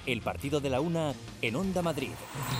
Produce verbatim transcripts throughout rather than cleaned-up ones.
El partido de la una en Onda Madrid.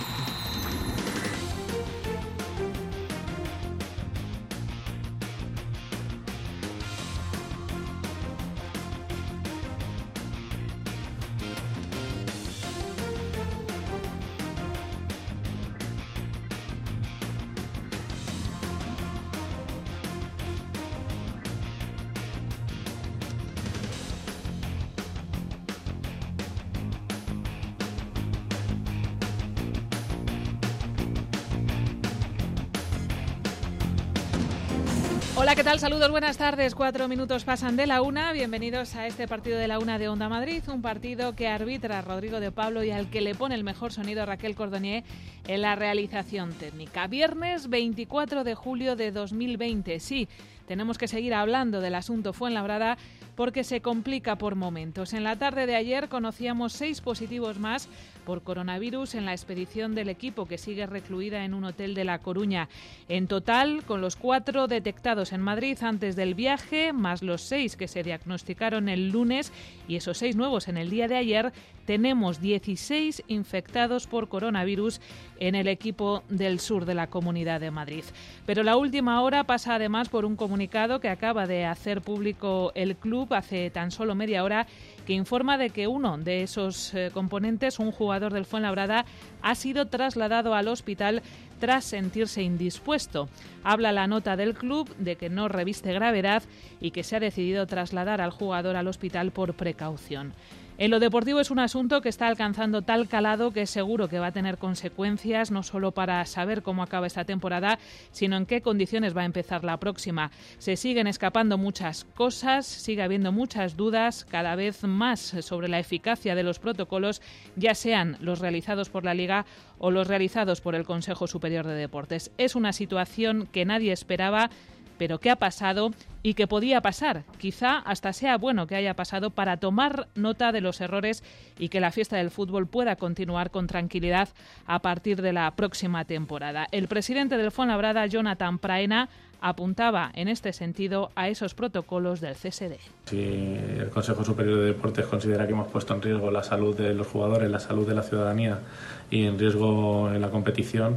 Hola, ¿qué tal? Saludos, buenas tardes. Cuatro minutos pasan de la una. Bienvenidos a este partido de la una de Onda Madrid, un partido que arbitra Rodrigo de Pablo y al que le pone el mejor sonido Raquel Cordonier en la realización técnica. Viernes veinticuatro de julio de dos mil veinte. Sí, tenemos que seguir hablando del asunto Fuenlabrada porque se complica por momentos. En la tarde de ayer conocíamos seis positivos más por coronavirus en la expedición del equipo que sigue recluida en un hotel de La Coruña. En total, con los cuatro detectados en Madrid antes del viaje, más los seis que se diagnosticaron el lunes y esos seis nuevos en el día de ayer, tenemos dieciséis infectados por coronavirus en el equipo del sur de la Comunidad de Madrid. Pero la última hora pasa además por un comunicado que acaba de hacer público el club hace tan solo media hora, que informa de que uno de esos eh, componentes, un jugador del Fuenlabrada, ha sido trasladado al hospital tras sentirse indispuesto. Habla la nota del club de que no reviste gravedad y que se ha decidido trasladar al jugador al hospital por precaución. En lo deportivo es un asunto que está alcanzando tal calado que es seguro que va a tener consecuencias no solo para saber cómo acaba esta temporada, sino en qué condiciones va a empezar la próxima. Se siguen escapando muchas cosas, sigue habiendo muchas dudas, cada vez más sobre la eficacia de los protocolos, ya sean los realizados por la Liga o los realizados por el Consejo Superior de Deportes. Es una situación que nadie esperaba, pero que ha pasado y que podía pasar. Quizá hasta sea bueno que haya pasado para tomar nota de los errores y que la fiesta del fútbol pueda continuar con tranquilidad a partir de la próxima temporada. El presidente del Fuenlabrada, Jonathan Praena, apuntaba en este sentido a esos protocolos del C S D. Si el Consejo Superior de Deportes considera que hemos puesto en riesgo la salud de los jugadores, la salud de la ciudadanía y en riesgo en la competición,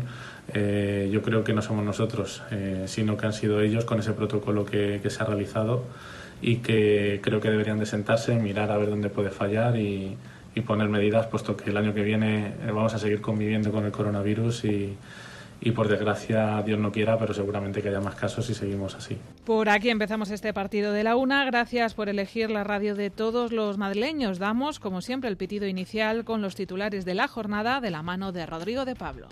eh, yo creo que no somos nosotros, eh, sino que han sido ellos con ese protocolo que, que se ha realizado y que creo que deberían de sentarse, mirar a ver dónde puede fallar y, y poner medidas, puesto que el año que viene vamos a seguir conviviendo con el coronavirus y Y por desgracia, Dios no quiera, pero seguramente que haya más casos si seguimos así. Por aquí empezamos este partido de la una. Gracias por elegir la radio de todos los madrileños. Damos, como siempre, el pitido inicial con los titulares de la jornada de la mano de Rodrigo de Pablo.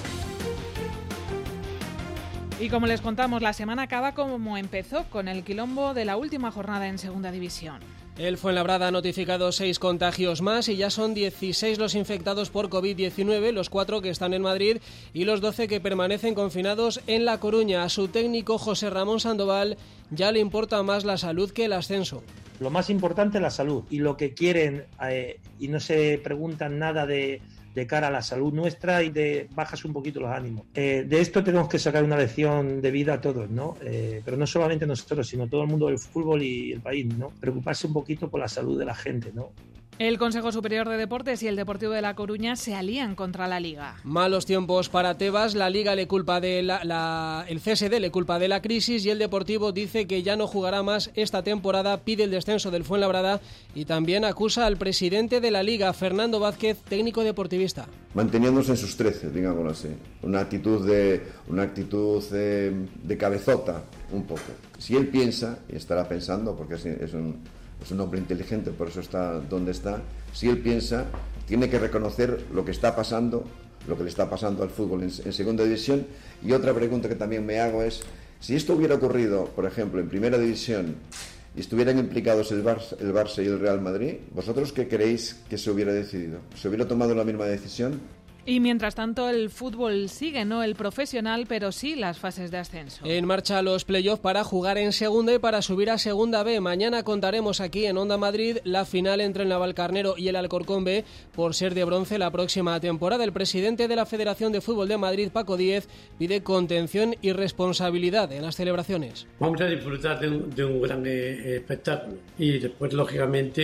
Y como les contamos, la semana acaba como empezó, con el quilombo de la última jornada en Segunda División. El Fuenlabrada ha notificado seis contagios más y ya son dieciséis los infectados por covid diecinueve, los cuatro que están en Madrid y los doce que permanecen confinados en La Coruña. A su técnico José Ramón Sandoval ya le importa más la salud que el ascenso. Lo más importante es la salud y lo que quieren, eh, y no se preguntan nada de, de cara a la salud nuestra y de bajas un poquito los ánimos. Eh, de esto tenemos que sacar una lección de vida a todos, ¿no? Eh, pero no solamente nosotros, sino todo el mundo del fútbol y el país, ¿no? Preocuparse un poquito por la salud de la gente, ¿no? El Consejo Superior de Deportes y el Deportivo de La Coruña se alían contra la Liga. Malos tiempos para Tebas, la Liga le culpa de la, la, el C S D le culpa de la crisis y el Deportivo dice que ya no jugará más esta temporada, pide el descenso del Fuenlabrada y también acusa al presidente de la Liga, Fernando Vázquez, técnico deportivista. Manteniéndose en sus trece, digámoslo así, una actitud de una actitud de, de cabezota, un poco. Si él piensa, y estará pensando, porque es, es un es un hombre inteligente, por eso está donde está, si él piensa, tiene que reconocer lo que está pasando, lo que le está pasando al fútbol en, en segunda división. Y otra pregunta que también me hago es, si esto hubiera ocurrido, por ejemplo, en primera división y estuvieran implicados el Barça, el Barça y el Real Madrid, ¿vosotros qué creéis que se hubiera decidido? ¿Se hubiera tomado la misma decisión? Y mientras tanto el fútbol sigue, no el profesional, pero sí las fases de ascenso. En marcha los playoffs para jugar en segunda y para subir a segunda B. Mañana contaremos aquí en Onda Madrid la final entre el Navalcarnero y el Alcorcón B por ser de bronce la próxima temporada. El presidente de la Federación de Fútbol de Madrid, Paco Díez, pide contención y responsabilidad en las celebraciones. Vamos a disfrutar de un, de un gran eh, espectáculo y después, lógicamente,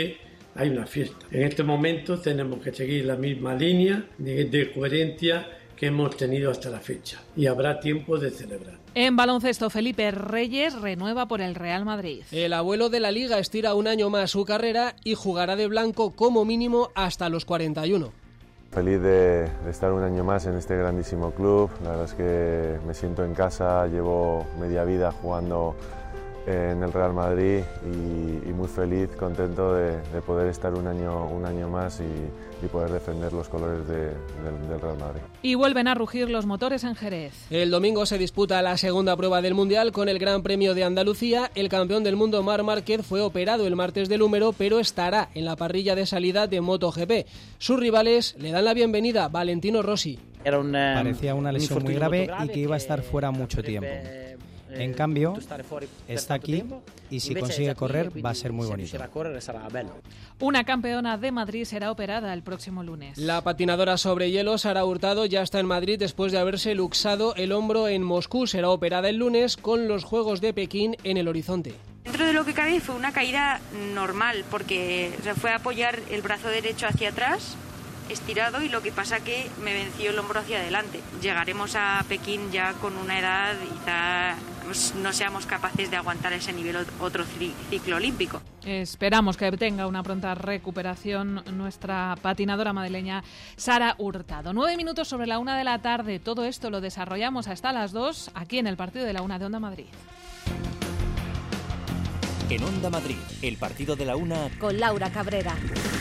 hay una fiesta. En este momento tenemos que seguir la misma línea de, de coherencia que hemos tenido hasta la fecha y habrá tiempo de celebrar. En baloncesto, Felipe Reyes renueva por el Real Madrid. El abuelo de la Liga estira un año más su carrera y jugará de blanco como mínimo hasta los cuarenta y uno. Feliz de, de estar un año más en este grandísimo club. La verdad es que me siento en casa, llevo media vida jugando en el Real Madrid y, y muy feliz, contento de, de poder estar un año, un año más y, y poder defender los colores de, del, del Real Madrid. Y vuelven a rugir los motores en Jerez. El domingo se disputa la segunda prueba del Mundial con el Gran Premio de Andalucía. El campeón del mundo Marc Márquez fue operado el martes del húmero, pero estará en la parrilla de salida de MotoGP. Sus rivales le dan la bienvenida, Valentino Rossi. Era una, Parecía una lesión muy grave y que iba a estar fuera mucho tiempo. En cambio, está aquí y si consigue correr va a ser muy bonito. Una campeona de Madrid será operada el próximo lunes. La patinadora sobre hielo Sara Hurtado ya está en Madrid después de haberse luxado el hombro en Moscú. Será operada el lunes con los Juegos de Pekín en el horizonte. Dentro de lo que cabe fue una caída normal porque se fue a apoyar el brazo derecho hacia atrás, estirado, y lo que pasa que me venció el hombro hacia adelante. Llegaremos a Pekín ya con una edad y ya no seamos capaces de aguantar ese nivel otro ciclo olímpico. Esperamos que tenga una pronta recuperación nuestra patinadora madrileña Sara Hurtado. Nueve minutos sobre la una de la tarde. Todo esto lo desarrollamos hasta las dos aquí en el partido de la una de Onda Madrid. En Onda Madrid, el partido de la una con Laura Cabrera.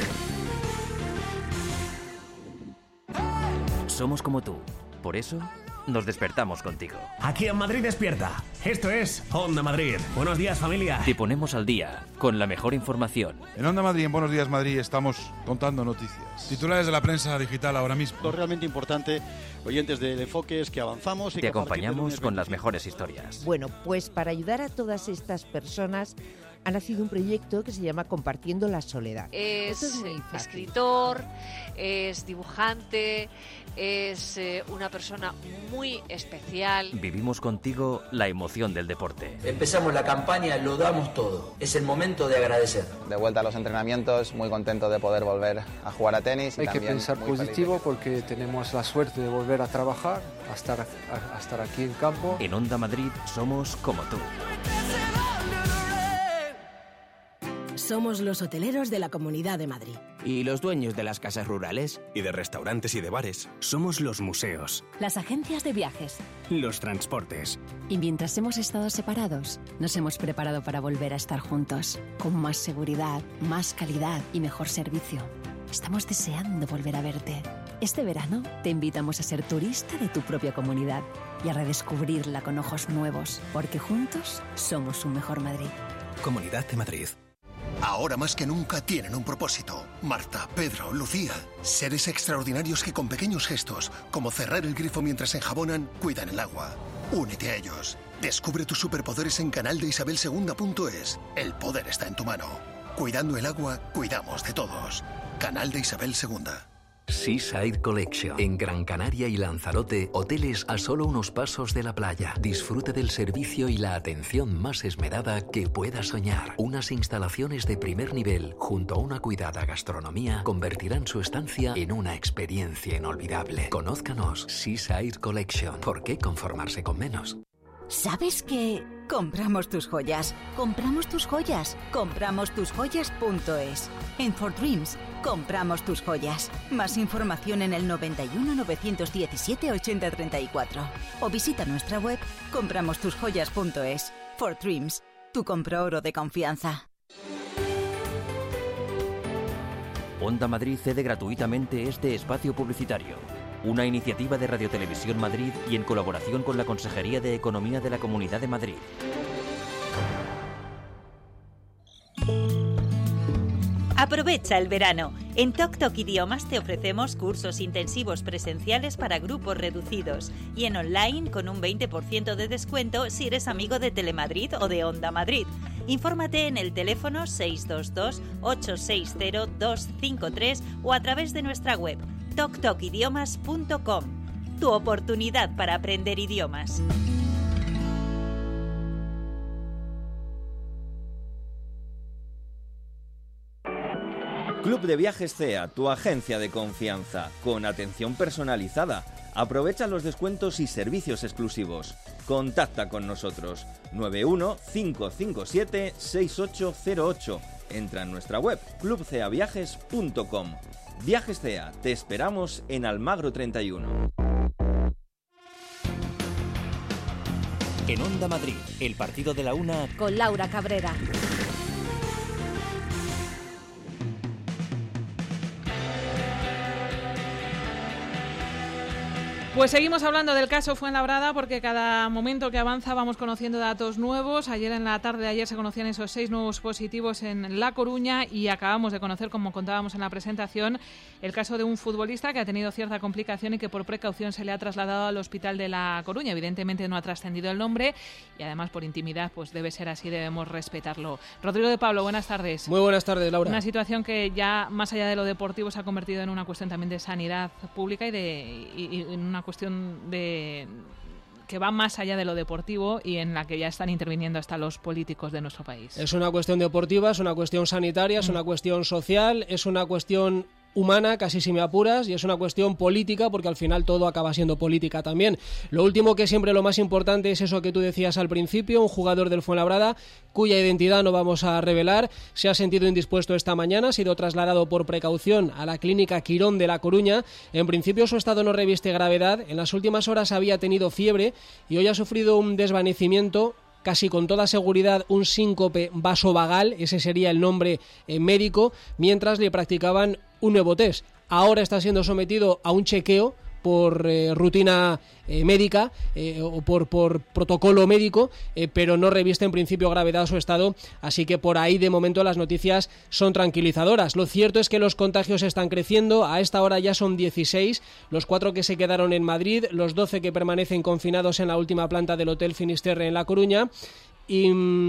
Somos como tú, por eso nos despertamos contigo. Aquí en Madrid despierta. Esto es Onda Madrid. Buenos días, familia. Te ponemos al día con la mejor información. En Onda Madrid, en Buenos Días Madrid, estamos contando noticias. Titulares de la prensa digital ahora mismo. Lo realmente importante, oyentes del Enfoque, es que avanzamos. Y Te acompañamos con las mejores historias. Bueno, pues para ayudar a todas estas personas ha nacido un proyecto que se llama Compartiendo la Soledad. Es, es escritor, es dibujante, es eh, una persona muy especial. Vivimos contigo la emoción del deporte. Empezamos la campaña, lo damos todo. Es el momento de agradecer. De vuelta a los entrenamientos, muy contento de poder volver a jugar a tenis. Y Hay también que pensar positivo que... porque tenemos la suerte de volver a trabajar, a estar, a, a estar aquí en campo. En Onda Madrid somos como tú. Somos los hoteleros de la Comunidad de Madrid. Y los dueños de las casas rurales. Y de restaurantes y de bares. Somos los museos. Las agencias de viajes. Los transportes. Y mientras hemos estado separados, nos hemos preparado para volver a estar juntos. Con más seguridad, más calidad y mejor servicio. Estamos deseando volver a verte. Este verano te invitamos a ser turista de tu propia comunidad y a redescubrirla con ojos nuevos. Porque juntos somos un mejor Madrid. Comunidad de Madrid. Ahora más que nunca tienen un propósito. Marta, Pedro, Lucía. Seres extraordinarios que con pequeños gestos, como cerrar el grifo mientras enjabonan, cuidan el agua. Únete a ellos. Descubre tus superpoderes en canal de isabel segunda punto es. El poder está en tu mano. Cuidando el agua, cuidamos de todos. Canal de Isabel segunda. Seaside Collection. En Gran Canaria y Lanzarote, hoteles a solo unos pasos de la playa. Disfrute del servicio y la atención más esmerada que pueda soñar. Unas instalaciones de primer nivel, junto a una cuidada gastronomía, convertirán su estancia en una experiencia inolvidable. Conózcanos, Seaside Collection. ¿Por qué conformarse con menos? ¿Sabes qué? Compramos tus joyas, compramos tus joyas, compramos tus joyas punto es. En For Dreams, compramos tus joyas. Más información en el noventa y uno, novecientos diecisiete, ochenta, treinta y cuatro. O visita nuestra web compramos tus joyas punto es. For Dreams, tu compro oro de confianza. Onda Madrid cede gratuitamente este espacio publicitario. Una iniciativa de Radio Televisión Madrid y en colaboración con la Consejería de Economía de la Comunidad de Madrid. Aprovecha el verano. En Toc Toc Idiomas te ofrecemos cursos intensivos presenciales para grupos reducidos y en online con un veinte por ciento de descuento si eres amigo de Telemadrid o de Onda Madrid. Infórmate en el teléfono seis dos dos, ocho seis cero, dos cinco tres o a través de nuestra web toc toc idiomas punto com. Tu oportunidad para aprender idiomas. Club de Viajes C E A, tu agencia de confianza, con atención personalizada. Aprovecha los descuentos y servicios exclusivos. Contacta con nosotros nueve uno cinco cinco siete seis ocho cero ocho. Entra en nuestra web club c a viajes punto com. Viajes C E A, te esperamos en Almagro treinta y uno. En Onda Madrid, el partido de la una con Laura Cabrera. Pues seguimos hablando del caso Fuenlabrada porque cada momento que avanza vamos conociendo datos nuevos. Ayer en la tarde de ayer se conocían esos seis nuevos positivos en La Coruña y acabamos de conocer, como contábamos en la presentación, el caso de un futbolista que ha tenido cierta complicación y que por precaución se le ha trasladado al hospital de La Coruña. Evidentemente no ha trascendido el nombre y además por intimidad pues debe ser así, debemos respetarlo. Rodrigo de Pablo, buenas tardes. Muy buenas tardes, Laura. Una situación que ya más allá de lo deportivo se ha convertido en una cuestión también de sanidad pública y de y, y en una cuestión de que va más allá de lo deportivo y en la que ya están interviniendo hasta los políticos de nuestro país. Es una cuestión deportiva, es una cuestión sanitaria, es una cuestión social, es una cuestión humana, casi si me apuras, y es una cuestión política, porque al final todo acaba siendo política también. Lo último, que siempre lo más importante, es eso que tú decías al principio, un jugador del Fuenlabrada, cuya identidad no vamos a revelar, se ha sentido indispuesto esta mañana, ha sido trasladado por precaución a la clínica Quirón de La Coruña. En principio su estado no reviste gravedad, en las últimas horas había tenido fiebre y hoy ha sufrido un desvanecimiento, casi con toda seguridad un síncope vasovagal, ese sería el nombre eh, médico, mientras le practicaban un nuevo test. Ahora está siendo sometido a un chequeo por eh, rutina eh, médica eh, o por, por protocolo médico, eh, pero no reviste en principio gravedad su estado, así que por ahí de momento las noticias son tranquilizadoras. Lo cierto es que los contagios están creciendo, a esta hora ya son dieciséis, los cuatro que se quedaron en Madrid, los doce que permanecen confinados en la última planta del Hotel Finisterre en La Coruña, y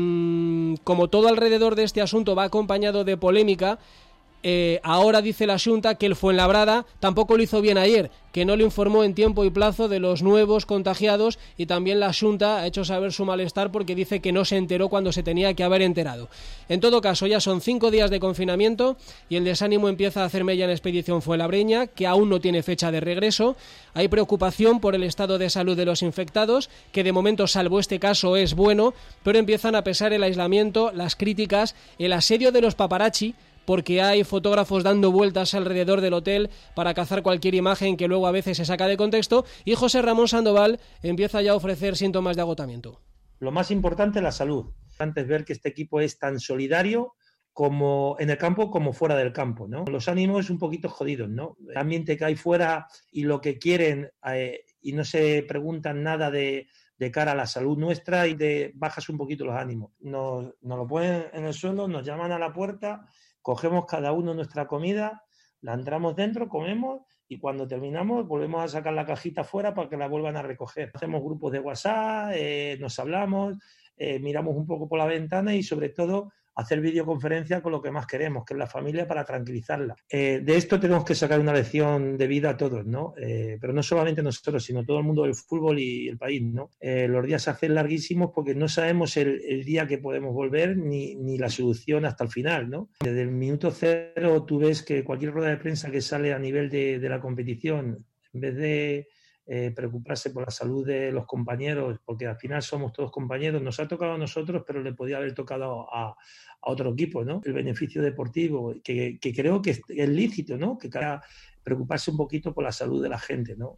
mmm, como todo alrededor de este asunto va acompañado de polémica, Eh, ahora dice la Xunta que el Fuenlabrada tampoco lo hizo bien ayer, que no le informó en tiempo y plazo de los nuevos contagiados, y también la Xunta ha hecho saber su malestar porque dice que no se enteró cuando se tenía que haber enterado. En todo caso, ya son cinco días de confinamiento y el desánimo empieza a hacer mella en la expedición fuenlabreña, que aún no tiene fecha de regreso. Hay preocupación por el estado de salud de los infectados, que de momento, salvo este caso, es bueno, pero empiezan a pesar el aislamiento, las críticas, el asedio de los paparazzi, porque hay fotógrafos dando vueltas alrededor del hotel para cazar cualquier imagen que luego a veces se saca de contexto, y José Ramón Sandoval empieza ya a ofrecer síntomas de agotamiento. Lo más importante es la salud. Antes ver que este equipo es tan solidario como en el campo como fuera del campo, ¿no? Los ánimos un poquito jodidos, ¿no? El ambiente que hay fuera y lo que quieren eh, y no se preguntan nada de, de cara a la salud nuestra, y de bajas un poquito los ánimos. Nos, nos lo ponen en el suelo, nos llaman a la puerta, cogemos cada uno nuestra comida, la entramos dentro, comemos y cuando terminamos volvemos a sacar la cajita fuera para que la vuelvan a recoger. Hacemos grupos de WhatsApp, eh, nos hablamos, eh, miramos un poco por la ventana y sobre todo hacer videoconferencia con lo que más queremos, que es la familia, para tranquilizarla. Eh, de esto tenemos que sacar una lección de vida a todos, ¿no? Eh, pero no solamente nosotros, sino todo el mundo del fútbol y el país, ¿no? Eh, los días se hacen larguísimos porque no sabemos el, el día que podemos volver ni, ni la solución hasta el final, ¿no? Desde el minuto cero tú ves que cualquier rueda de prensa que sale a nivel de, de la competición, en vez de Eh, preocuparse por la salud de los compañeros, porque al final somos todos compañeros, nos ha tocado a nosotros, pero le podía haber tocado a, a otro equipo, ¿no? El beneficio deportivo, que, que creo que es, es lícito, ¿no? Que cada preocuparse un poquito por la salud de la gente, ¿no?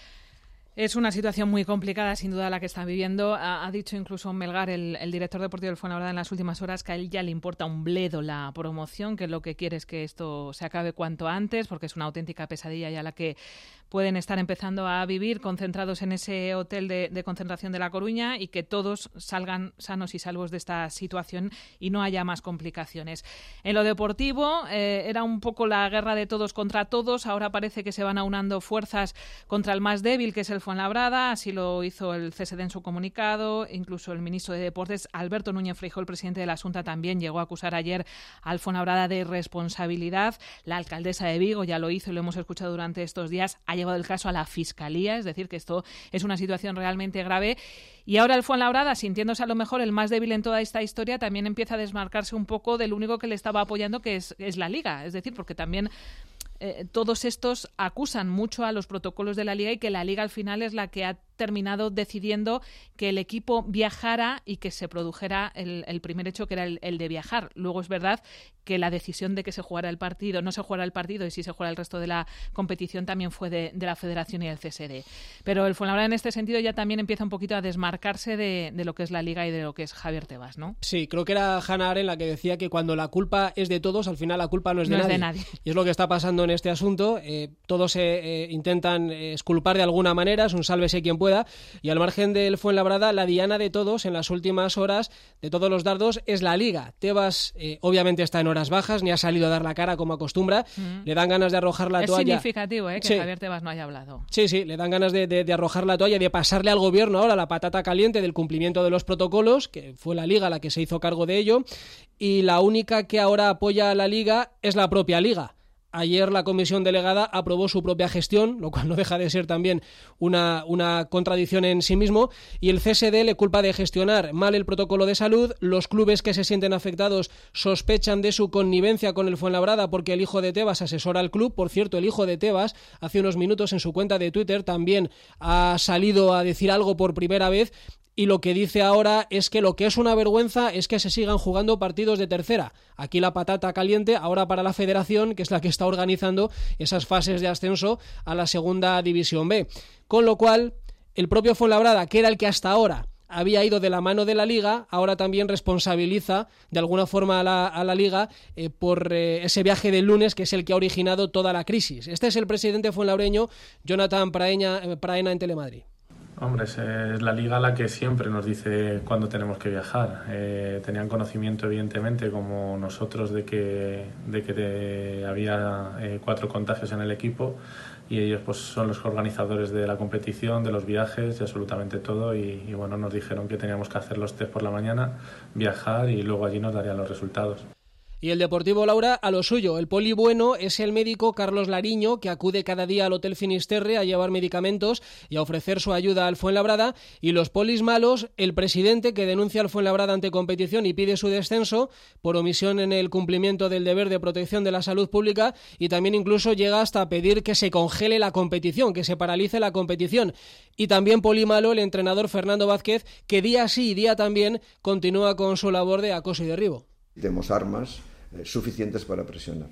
Es una situación muy complicada, sin duda, la que están viviendo. Ha, ha dicho incluso Melgar, el, el director deportivo del Fuenlabrada, en las últimas horas, que a él ya le importa un bledo la promoción, que lo que quiere es que esto se acabe cuanto antes, porque es una auténtica pesadilla ya la que pueden estar empezando a vivir concentrados en ese hotel de, de concentración de La Coruña, y que todos salgan sanos y salvos de esta situación y no haya más complicaciones. En lo deportivo, eh, era un poco la guerra de todos contra todos. Ahora parece que se van aunando fuerzas contra el más débil, que es el Fuenlabrada, así lo hizo el C S D en su comunicado, incluso el ministro de Deportes, Alberto Núñez Feijóo, el presidente de la Xunta, también llegó a acusar ayer al Fuenlabrada de responsabilidad. La alcaldesa de Vigo ya lo hizo y lo hemos escuchado durante estos días, ha llevado el caso a la Fiscalía, es decir, que esto es una situación realmente grave. Y ahora el Fuenlabrada, sintiéndose a lo mejor el más débil en toda esta historia, también empieza a desmarcarse un poco del único que le estaba apoyando, que es, es la Liga. Es decir, porque también eh, todos estos acusan mucho a los protocolos de la Liga y que la Liga al final es la que ha terminado decidiendo que el equipo viajara y que se produjera el, el primer hecho, que era el, el de viajar. Luego es verdad que la decisión de que se jugara el partido, no se jugara el partido y sí se jugara el resto de la competición también fue de, de la Federación y el C S D. Pero el Fuenlabrada en este sentido ya también empieza un poquito a desmarcarse de, de lo que es la Liga y de lo que es Javier Tebas, ¿no? Sí, creo que era Hannah Arendt la que decía que cuando la culpa es de todos, al final la culpa no es de, no nadie. Es de nadie. Y es lo que está pasando en este asunto. Eh, todos eh, eh, intentan eh, exculpar de alguna manera, es un sálvese quien pueda, y al margen del Fuenlabrada, la diana de todos en las últimas horas, de todos los dardos, es la Liga. Tebas eh, obviamente está en horas bajas, ni ha salido a dar la cara como acostumbra, mm. le dan ganas de arrojar la es toalla. Es significativo eh, que sí. Javier Tebas no haya hablado. Sí, sí, le dan ganas de, de, de arrojar la toalla, de pasarle al gobierno ahora la patata caliente del cumplimiento de los protocolos, que fue la Liga la que se hizo cargo de ello, y la única que ahora apoya a la Liga es la propia Liga. Ayer la comisión delegada aprobó su propia gestión, lo cual no deja de ser también una, una contradicción en sí mismo, y el C S D le culpa de gestionar mal el protocolo de salud. Los clubes que se sienten afectados sospechan de su connivencia con el Fuenlabrada porque el hijo de Tebas asesora al club. Por cierto, el hijo de Tebas hace unos minutos en su cuenta de Twitter también ha salido a decir algo por primera vez. Y lo que dice ahora es que lo que es una vergüenza es que se sigan jugando partidos de tercera. Aquí la patata caliente, ahora para la Federación, que es la que está organizando esas fases de ascenso a la Segunda División B. Con lo cual, el propio Fuenlabrada, que era el que hasta ahora había ido de la mano de la Liga, ahora también responsabiliza de alguna forma a la, a la Liga eh, por eh, ese viaje del lunes, que es el que ha originado toda la crisis. Este es el presidente fuenlabreño, Jonathan Praeña, eh, Praena, en Telemadrid. Hombre, es la Liga la que siempre nos dice cuándo tenemos que viajar. Eh, tenían conocimiento, evidentemente, como nosotros, de que, de que de, había eh, cuatro contagios en el equipo, y ellos pues son los organizadores de la competición, de los viajes y absolutamente todo. Y, y bueno, nos dijeron que teníamos que hacer los test por la mañana, viajar y luego allí nos darían los resultados. Y el Deportivo Laura a lo suyo. El poli bueno es el médico Carlos Lariño, que acude cada día al Hotel Finisterre a llevar medicamentos y a ofrecer su ayuda al Fuenlabrada. Y los polis malos, el presidente, que denuncia al Fuenlabrada ante competición y pide su descenso por omisión en el cumplimiento del deber de protección de la salud pública, y también incluso llega hasta pedir que se congele la competición, que se paralice la competición. Y también poli malo el entrenador Fernando Vázquez, que día sí y día también continúa con su labor de acoso y derribo. Temos armas eh, suficientes para presionar.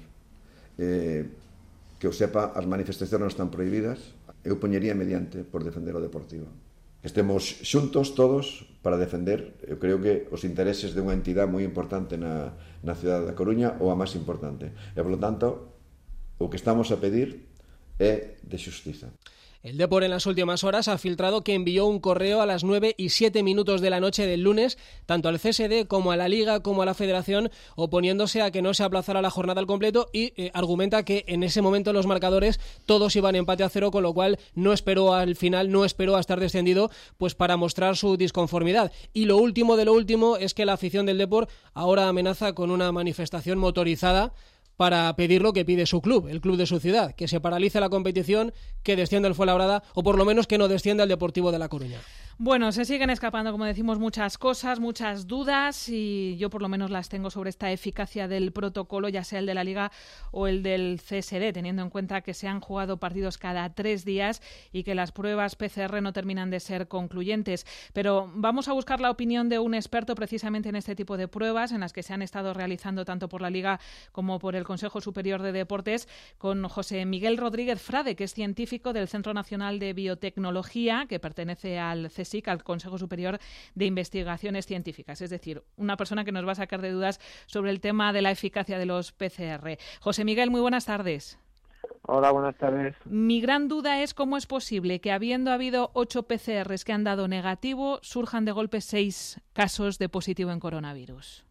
Eh, que eu sepa, as manifestacións non están prohibidas. Eu poñería mediante por defender o Deportivo. Estemos xuntos todos para defender, eu creo que os intereses de unha entidade moi importante na, na cidade da Coruña, ou a máis importante. E, polo tanto, o que estamos a pedir é de xustiza. El Depor en las últimas horas ha filtrado que envió un correo a las nueve y siete minutos de la noche del lunes, tanto al C S D como a la Liga como a la Federación, oponiéndose a que no se aplazara la jornada al completo, y eh, argumenta que en ese momento los marcadores todos iban empate a cero, con lo cual no esperó al final, no esperó a estar descendido, pues para mostrar su disconformidad. Y lo último de lo último es que la afición del Depor ahora amenaza con una manifestación motorizada para pedir lo que pide su club, el club de su ciudad, que se paralice la competición, que descienda el Fuenlabrada, o por lo menos que no descienda el Deportivo de La Coruña. Bueno, se siguen escapando, como decimos, muchas cosas, muchas dudas, y yo por lo menos las tengo sobre esta eficacia del protocolo, ya sea el de la Liga o el del C S D, teniendo en cuenta que se han jugado partidos cada tres días y que las pruebas P C R no terminan de ser concluyentes. Pero vamos a buscar la opinión de un experto precisamente en este tipo de pruebas, en las que se han estado realizando tanto por la Liga como por el Consejo Superior de Deportes, con José Miguel Rodríguez Frade, que es científico del Centro Nacional de Biotecnología, que pertenece al C S I C, al Consejo Superior de Investigaciones Científicas. Es decir, una persona que nos va a sacar de dudas sobre el tema de la eficacia de los P C R. José Miguel, muy buenas tardes. Hola, buenas tardes. Mi gran duda es cómo es posible que, habiendo habido ocho P C Rs que han dado negativo, surjan de golpe seis casos de positivo en coronavirus.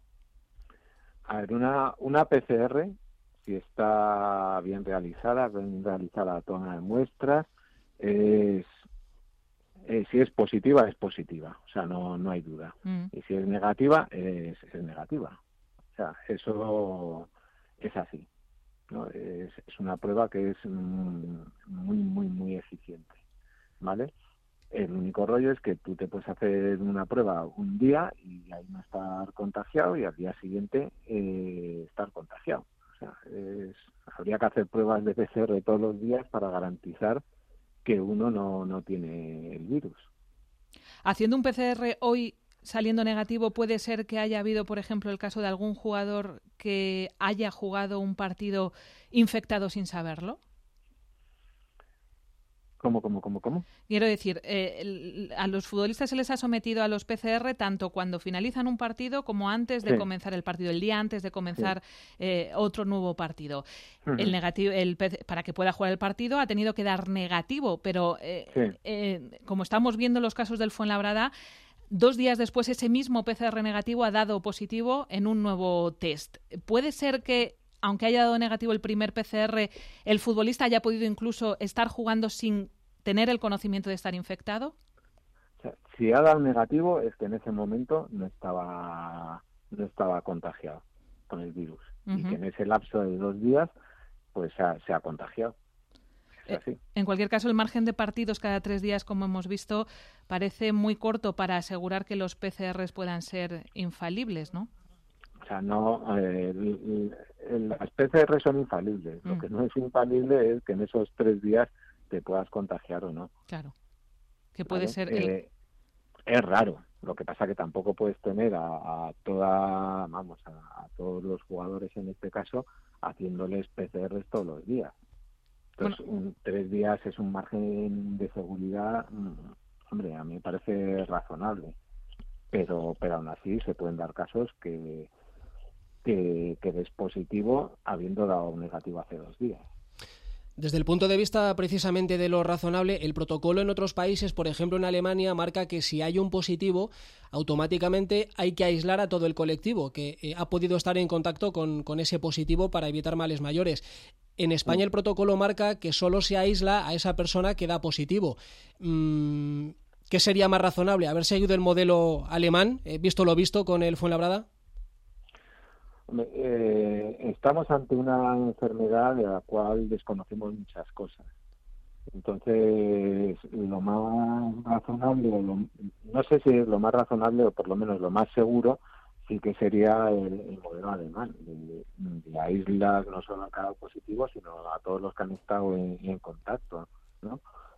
A ver, una, una P C R, si está bien realizada, bien realizada la toma de muestras, es eh, si es positiva, es positiva, o sea, no, no hay duda. Mm. Y si es negativa, es, es negativa. O sea, eso es así, ¿no? Es, es una prueba que es muy, muy, muy eficiente, ¿vale? El único rollo es que tú te puedes hacer una prueba un día y ahí no estar contagiado y al día siguiente eh, estar contagiado. O sea, es, habría que hacer pruebas de P C R todos los días para garantizar que uno no, no tiene el virus. Haciendo un P C R hoy saliendo negativo, ¿puede ser que haya habido, por ejemplo, el caso de algún jugador que haya jugado un partido infectado sin saberlo? ¿Cómo, cómo, cómo, cómo? Quiero decir, eh, el, a los futbolistas se les ha sometido a los P C R tanto cuando finalizan un partido como antes de sí. comenzar el partido, el día antes de comenzar sí. eh, otro nuevo partido. Uh-huh. El negativo, el, para que pueda jugar el partido ha tenido que dar negativo, pero eh, sí. eh, como estamos viendo los casos del Fuenlabrada, dos días después ese mismo P C R negativo ha dado positivo en un nuevo test. ¿Puede ser que, aunque haya dado negativo el primer P C R, el futbolista haya podido incluso estar jugando sin tener el conocimiento de estar infectado? O sea, si ha dado negativo es que en ese momento no estaba no estaba contagiado con el virus. Uh-huh. Y que en ese lapso de dos días pues se ha, se ha contagiado. Es así. En cualquier caso, el margen de partidos cada tres días, como hemos visto, parece muy corto para asegurar que los P C Rs puedan ser infalibles, ¿no? O sea, no, eh, el, el, las P C R son infalibles. Mm. Lo que no es infalible es que en esos tres días te puedas contagiar o no. Claro. Que puede ¿Vale? ser... Eh, el... Es raro. Lo que pasa que tampoco puedes tener a, a toda, vamos, a, a todos los jugadores en este caso haciéndoles P C Rs todos los días. Entonces, bueno. un, tres días es un margen de seguridad, hombre, a mí me parece razonable. Pero, pero aún así se pueden dar casos que que, que des positivo habiendo dado negativo hace dos días. Desde el punto de vista precisamente de lo razonable, el protocolo en otros países, por ejemplo en Alemania, marca que si hay un positivo, automáticamente hay que aislar a todo el colectivo que eh, ha podido estar en contacto con, con ese positivo para evitar males mayores. En España el protocolo marca que solo se aísla a esa persona que da positivo. Mm, ¿Qué sería más razonable? ¿Haber seguido el modelo alemán, eh, visto lo visto con el Fuenlabrada? Eh, estamos ante una enfermedad de la cual desconocemos muchas cosas. Entonces, lo más razonable, lo, no sé si es lo más razonable o por lo menos lo más seguro, sí que sería el, el modelo alemán, de, de aislar no solo a cada positivo, sino a todos los que han estado en, en contacto, ¿no?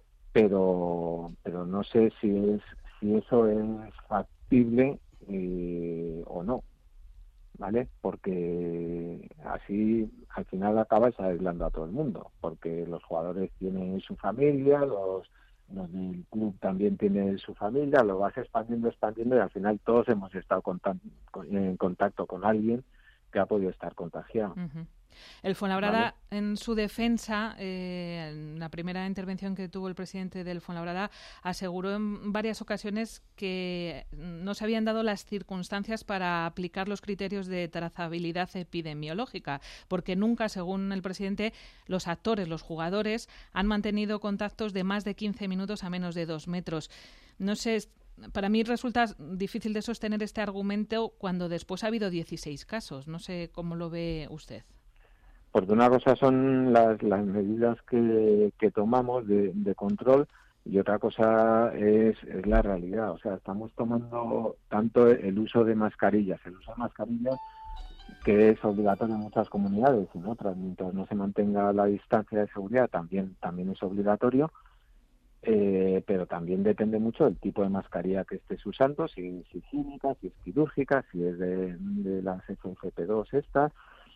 Pero, pero no sé si es si eso es factible eh, o no. ¿Vale? Porque así al final acabas aislando a todo el mundo, porque los jugadores tienen su familia, los, los del club también tienen su familia, lo vas expandiendo, expandiendo y al final todos hemos estado contact- en contacto con alguien que ha podido estar contagiado. Uh-huh. El Fuenlabrada, vale. En su defensa, eh, en la primera intervención que tuvo el presidente del Fuenlabrada, aseguró en varias ocasiones que no se habían dado las circunstancias para aplicar los criterios de trazabilidad epidemiológica, porque nunca, según el presidente, los actores, los jugadores, han mantenido contactos de más de quince minutos a menos de dos metros. No sé... Para mí resulta difícil de sostener este argumento cuando después ha habido dieciséis casos. No sé cómo lo ve usted. Porque una cosa son las, las medidas que, que tomamos de, de control y otra cosa es, es la realidad. O sea, estamos tomando tanto el uso de mascarillas, el uso de mascarillas que es obligatorio en muchas comunidades y en otras, mientras no se mantenga la distancia de seguridad también, también es obligatorio. Eh, pero también depende mucho del tipo de mascarilla que estés usando, si es higiénica, si es quirúrgica, si es de, de las F F P dos estas,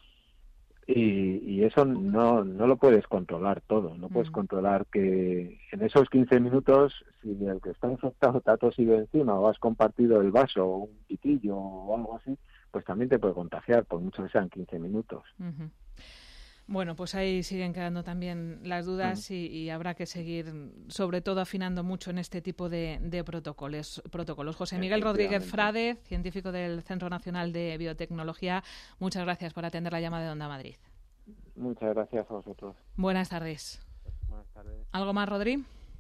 y, y eso no no lo puedes controlar todo, no puedes mm. controlar que en esos quince minutos, si el que está infectado te ha tosido encima o has compartido el vaso o un pitillo o algo así, pues también te puede contagiar, por mucho que sean quince minutos. Uh-huh. Bueno, pues ahí siguen quedando también las dudas y, y habrá que seguir, sobre todo, afinando mucho en este tipo de, de protocolos. protocolos. José Miguel Rodríguez Frade, científico del Centro Nacional de Biotecnología, muchas gracias por atender la llamada de Onda Madrid. Muchas gracias a vosotros. Buenas tardes. Buenas tardes. ¿Algo más, Rodri?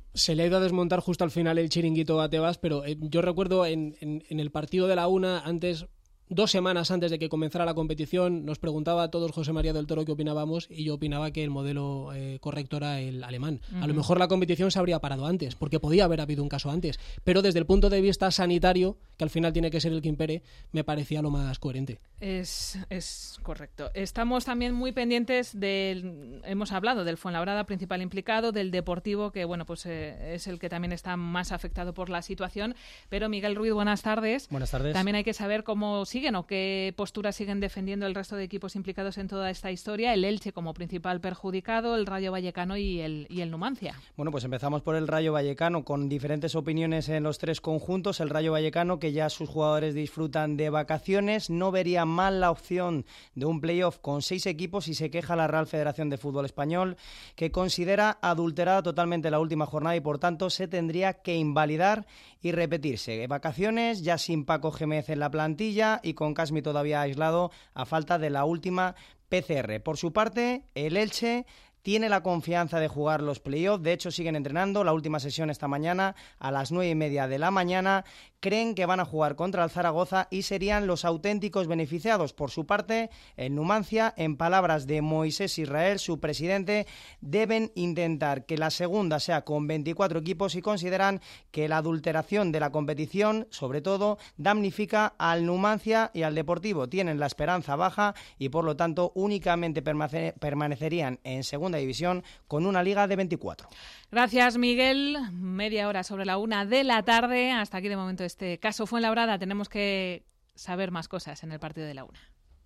Se le ha ido a desmontar justo al final el chiringuito a Tebas, pero eh, yo recuerdo en, en, en el partido de la una, antes... Dos semanas antes de que comenzara la competición, nos preguntaba a todos José María del Toro qué opinábamos y yo opinaba que el modelo eh, correcto era el alemán. Uh-huh. A lo mejor la competición se habría parado antes, porque podía haber habido un caso antes, pero desde el punto de vista sanitario, que al final tiene que ser el que impere, me parecía lo más coherente. Es, es correcto. Estamos también muy pendientes del, hemos hablado del Fuenlabrada, principal implicado, del Deportivo, que bueno, pues eh, es el que también está más afectado por la situación. Pero Miguel Ruiz, buenas tardes. Buenas tardes. También hay que saber cómo siguen o qué postura siguen defendiendo el resto de equipos implicados en toda esta historia. El Elche como principal perjudicado, el Rayo Vallecano y el, y el Numancia. Bueno, pues empezamos por el Rayo Vallecano, con diferentes opiniones en los tres conjuntos. El Rayo Vallecano, que ya sus jugadores disfrutan de vacaciones, no vería mal la opción de un playoff con seis equipos y se queja la Real Federación de Fútbol Español, que considera adulterada totalmente la última jornada y por tanto se tendría que invalidar y repetirse. Vacaciones ya sin Paco Gémez en la plantilla y con Casmi todavía aislado a falta de la última P C R. Por su parte, el Elche tiene la confianza de jugar los playoffs, de hecho siguen entrenando, la última sesión esta mañana a las nueve y media de la mañana, creen que van a jugar contra el Zaragoza y serían los auténticos beneficiados. Por su parte, en Numancia, en palabras de Moisés Israel, su presidente, deben intentar que la segunda sea con veinticuatro equipos y consideran que la adulteración de la competición, sobre todo, damnifica al Numancia y al Deportivo. Tienen la esperanza baja y por lo tanto únicamente permane- permanecerían en segunda división con una liga de veinticuatro. Gracias, Miguel. Media hora sobre la una de la tarde. Hasta aquí de momento este caso Fuenlabrada. Tenemos que saber más cosas en el partido de la una.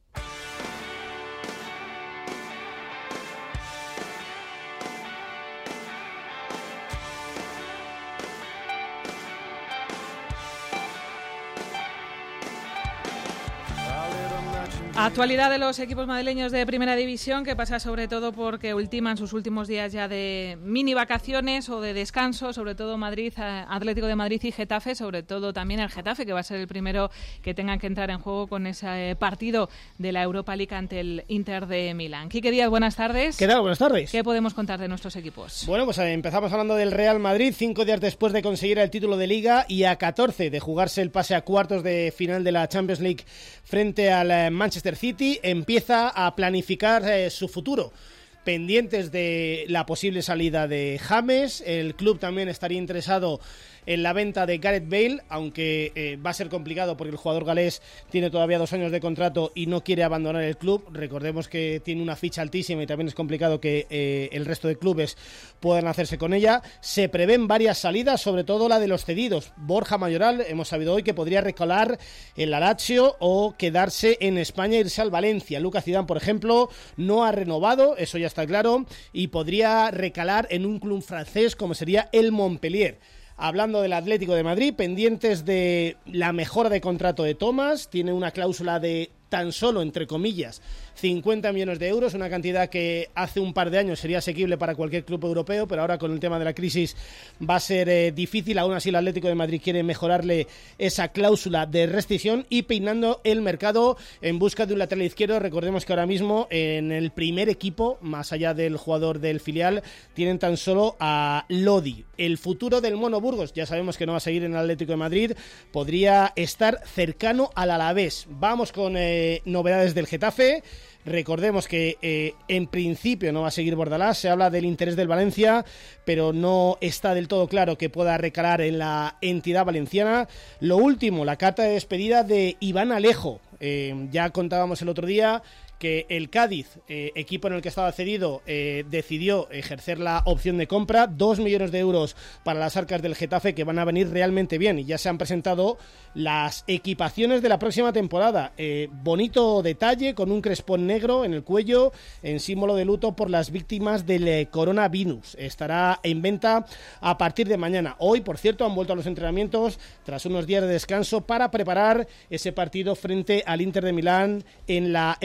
Actualidad de los equipos madrileños de Primera División, que pasa sobre todo porque ultiman sus últimos días ya de mini vacaciones o de descanso, sobre todo Madrid, Atlético de Madrid y Getafe, sobre todo también el Getafe, que va a ser el primero que tengan que entrar en juego con ese partido de la Europa League ante el Inter de Milán. Quique Díaz, buenas tardes. ¿Qué tal? Buenas tardes. ¿Qué podemos contar de nuestros equipos? Bueno, pues empezamos hablando del Real Madrid, cinco días después de conseguir el título de Liga y a catorce de jugarse el pase a cuartos de final de la Champions League frente al Manchester City, empieza a planificar eh, su futuro. Pendientes de la posible salida de James, el club también estaría interesado en la venta de Gareth Bale, aunque eh, va a ser complicado porque el jugador galés tiene todavía dos años de contrato y no quiere abandonar el club. Recordemos que tiene una ficha altísima y también es complicado que eh, el resto de clubes puedan hacerse con ella. Se prevén varias salidas, sobre todo la de los cedidos. Borja Mayoral, hemos sabido hoy que podría recolar el Lazio o quedarse en España e irse al Valencia. Lucas Zidane, por ejemplo, no ha renovado, eso ya está claro, y podría recalar en un club francés como sería el Montpellier. Hablando del Atlético de Madrid, pendientes de la mejora de contrato de Thomas, tiene una cláusula de tan solo, entre comillas, cincuenta millones de euros, una cantidad que hace un par de años sería asequible para cualquier club europeo, pero ahora con el tema de la crisis va a ser eh, difícil. Aún así el Atlético de Madrid quiere mejorarle esa cláusula de rescisión y peinando el mercado en busca de un lateral izquierdo. Recordemos que ahora mismo en el primer equipo, más allá del jugador del filial, tienen tan solo a Lodi. El futuro del Mono Burgos, ya sabemos que no va a seguir en el Atlético de Madrid, podría estar cercano al Alavés. Vamos con eh, novedades del Getafe. Recordemos que eh, en principio no va a seguir Bordalás, se habla del interés del Valencia, pero no está del todo claro que pueda recalar en la entidad valenciana. Lo último, la carta de despedida de Iván Alejo. Eh, ya contábamos el otro día que el Cádiz, eh, equipo en el que estaba cedido, eh, decidió ejercer la opción de compra, dos millones de euros para las arcas del Getafe, que van a venir realmente bien, y ya se han presentado las equipaciones de la próxima temporada. Eh, bonito detalle, con un crespón negro en el cuello, en símbolo de luto por las víctimas del eh, coronavirus. Estará en venta a partir de mañana. Hoy, por cierto, han vuelto a los entrenamientos tras unos días de descanso para preparar ese partido frente al Inter de Milán en la Europa League.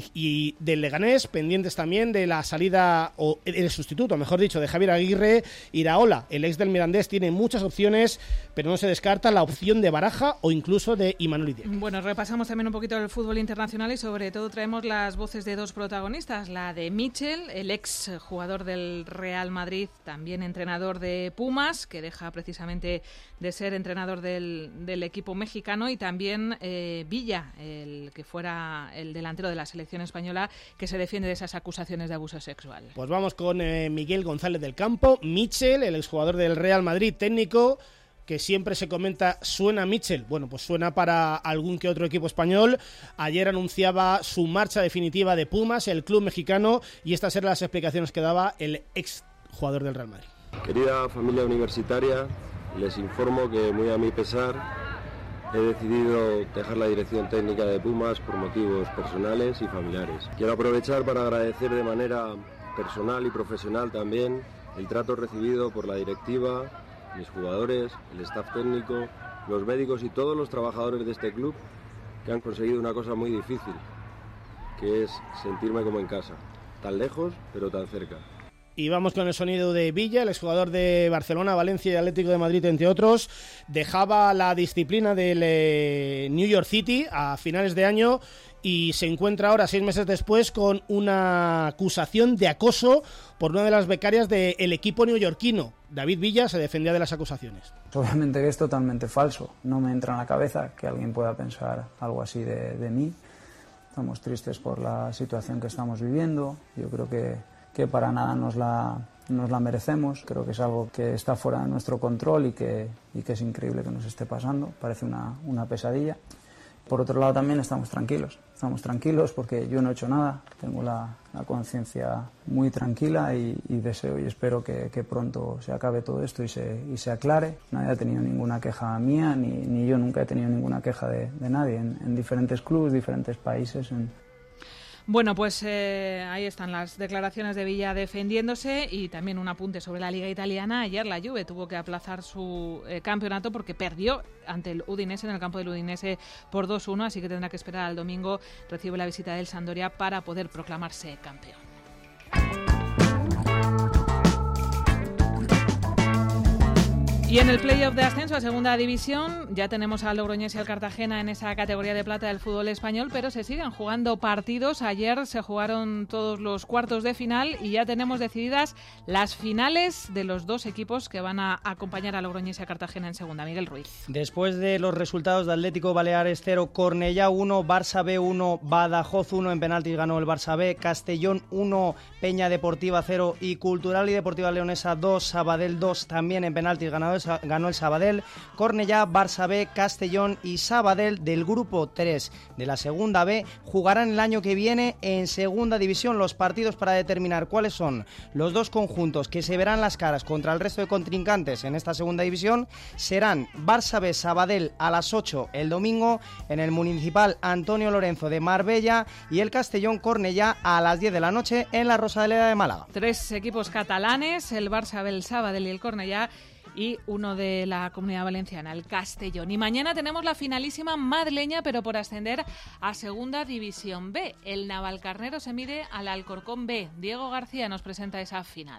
League y del Leganés, pendientes también de la salida, o el sustituto, mejor dicho, de Javier Aguirre. Iraola, el ex del Mirandés, tiene muchas opciones, pero no se descarta la opción de Baraja o incluso de Imanol Idiek. Bueno, repasamos también un poquito el fútbol internacional y sobre todo traemos las voces de dos protagonistas, la de Mitchell, el ex jugador del Real Madrid, también entrenador de Pumas, que deja precisamente de ser entrenador del, del equipo mexicano, y también eh, Villa, el que fuera el delantero de la selección española, que se defiende de esas acusaciones de abuso sexual. Pues vamos con eh, Miguel González del Campo. Mitchell, el exjugador del Real Madrid, técnico, que siempre se comenta, ¿suena Mitchell? Bueno, pues suena para algún que otro equipo español. Ayer anunciaba su marcha definitiva de Pumas, el club mexicano, y estas eran las explicaciones que daba el ex jugador del Real Madrid. Querida familia universitaria, les informo que, muy a mi pesar, he decidido dejar la dirección técnica de Pumas por motivos personales y familiares. Quiero aprovechar para agradecer de manera personal y profesional también el trato recibido por la directiva, mis jugadores, el staff técnico, los médicos y todos los trabajadores de este club, que han conseguido una cosa muy difícil, que es sentirme como en casa, tan lejos pero tan cerca. Y vamos con el sonido de Villa, el exjugador de Barcelona, Valencia y Atlético de Madrid, entre otros. Dejaba la disciplina del eh, New York City a finales de año y se encuentra ahora, seis meses después, con una acusación de acoso por una de las becarias del equipo neoyorquino. David Villa se defendía de las acusaciones. Obviamente que es totalmente falso. No me entra en la cabeza que alguien pueda pensar algo así de, de mí. Estamos tristes por la situación que estamos viviendo. Yo creo que, que para nada nos la, nos la merecemos. Creo que es algo que está fuera de nuestro control y que, y que es increíble que nos esté pasando. Parece una, una pesadilla. Por otro lado, también estamos tranquilos. Estamos tranquilos porque yo no he hecho nada. Tengo la, la conciencia muy tranquila y, y deseo y espero que, que pronto se acabe todo esto y se, y se aclare. Nadie ha tenido ninguna queja mía, ni, ni yo nunca he tenido ninguna queja de, de nadie en, en diferentes clubes, diferentes países. En, Bueno, pues eh, ahí están las declaraciones de Villa defendiéndose, y también un apunte sobre la Liga Italiana. Ayer la Juve tuvo que aplazar su eh, campeonato porque perdió ante el Udinese en el campo del Udinese por dos uno, así que tendrá que esperar al domingo. Recibe la visita del Sampdoria para poder proclamarse campeón. Y en el playoff de ascenso a segunda división ya tenemos al Logroñés y al Cartagena en esa categoría de plata del fútbol español, pero se siguen jugando partidos. Ayer se jugaron todos los cuartos de final y ya tenemos decididas las finales de los dos equipos que van a acompañar a Logroñés y a Cartagena en segunda. Miguel Ruiz. Después de los resultados de Atlético Baleares cero, Cornellá uno, Barça B uno, Badajoz uno, en penaltis ganó el Barça B, Castellón uno, Peña Deportiva cero y Cultural y Deportiva Leonesa dos, Sabadell dos, también en penaltis ganadores ganó el Sabadell. Cornellá, Barça B, Castellón y Sabadell del grupo tres de la segunda B jugarán el año que viene en segunda división. Los partidos para determinar cuáles son los dos conjuntos que se verán las caras contra el resto de contrincantes en esta segunda división serán Barça B, Sabadell a las ocho el domingo en el Municipal Antonio Lorenzo de Marbella, y el Castellón Cornellá a las diez de la noche en la Rosaleda de Málaga. Tres equipos catalanes, el Barça B, el Sabadell y el Cornellá, y uno de la Comunidad Valenciana, el Castellón. Y mañana tenemos la finalísima madrileña, pero por ascender a Segunda División B. El Navalcarnero se mide al Alcorcón B. Diego García nos presenta esa final.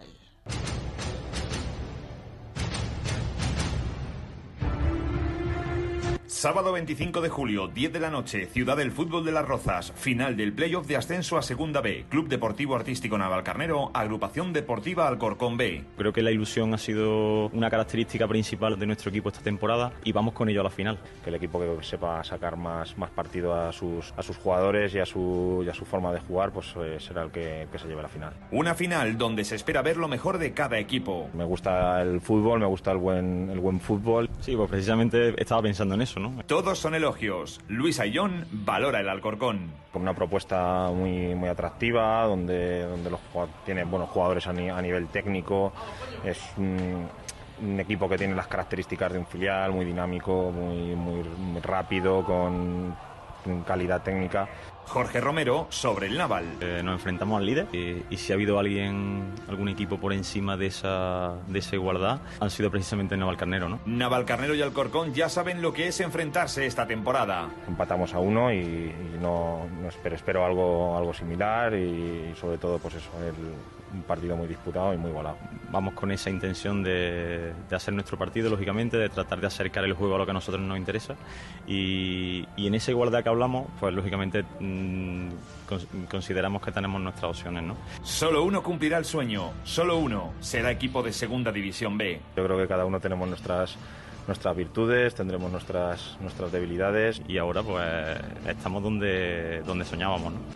Sábado veinticinco de julio, diez de la noche, Ciudad del Fútbol de Las Rozas, final del playoff de ascenso a Segunda B, Club Deportivo Artístico Navalcarnero, Agrupación Deportiva Alcorcón B. Creo que la ilusión ha sido una característica principal de nuestro equipo esta temporada y vamos con ello a la final. Que el equipo que sepa sacar más, más partido a sus, a sus jugadores y a su, y a su forma de jugar, pues eh, será el que, que se lleve la final. Una final donde se espera ver lo mejor de cada equipo. Me gusta el fútbol, me gusta el buen, el buen fútbol. Sí, pues precisamente estaba pensando en eso, ¿no? Todos son elogios. Luis Ayllón valora el Alcorcón. Con una propuesta muy, muy atractiva, donde, donde los tiene buenos jugadores a, ni, a nivel técnico. Es un, un equipo que tiene las características de un filial, muy dinámico, muy, muy, muy rápido, con calidad técnica. Jorge Romero sobre el Naval. Eh, nos enfrentamos al líder y, y si ha habido alguien, algún equipo por encima de esa, de esa igualdad, han sido precisamente Navalcarnero, ¿no? Navalcarnero y Alcorcón ya saben lo que es enfrentarse esta temporada. Empatamos a uno y, y no, no espero, espero algo, algo similar y, y sobre todo pues eso, el, un partido muy disputado y muy igualado. Vamos con esa intención de, de hacer nuestro partido, lógicamente, de tratar de acercar el juego a lo que a nosotros nos interesa y, y en esa igualdad que hablamos, pues lógicamente mmm, consideramos que tenemos nuestras opciones, ¿no? Solo uno cumplirá el sueño, solo uno será equipo de Segunda División B. Yo creo que cada uno tenemos nuestras nuestras virtudes, tendremos nuestras nuestras debilidades y ahora pues estamos donde, donde soñábamos, ¿no?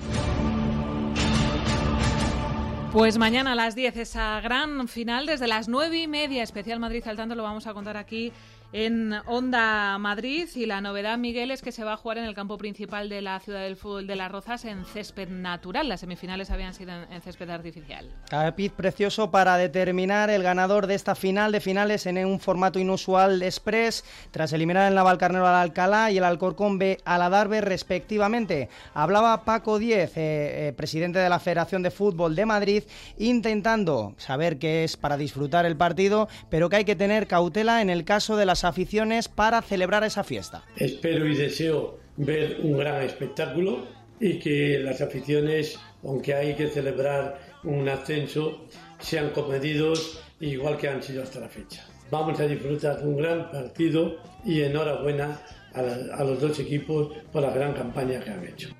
Pues mañana a las diez esa gran final desde las nueve y media, Especial Madrid al tanto, lo vamos a contar aquí en Onda Madrid. Y la novedad, Miguel, es que se va a jugar en el campo principal de la Ciudad del Fútbol de Las Rozas en césped natural. Las semifinales habían sido en, en césped artificial. Tapiz precioso para determinar el ganador de esta final de finales en un formato inusual express, tras eliminar el Navalcarnero al Alcalá y el Alcorcón B al Adarve respectivamente. Hablaba Paco Díez, eh, eh, presidente de la Federación de Fútbol de Madrid, intentando saber qué es para disfrutar el partido, pero que hay que tener cautela en el caso de las aficiones para celebrar esa fiesta. Espero y deseo ver un gran espectáculo y que las aficiones, aunque hay que celebrar un ascenso, sean comedidos igual que han sido hasta la fecha. Vamos a disfrutar de un gran partido y enhorabuena a, la, a los dos equipos por la gran campaña que han hecho.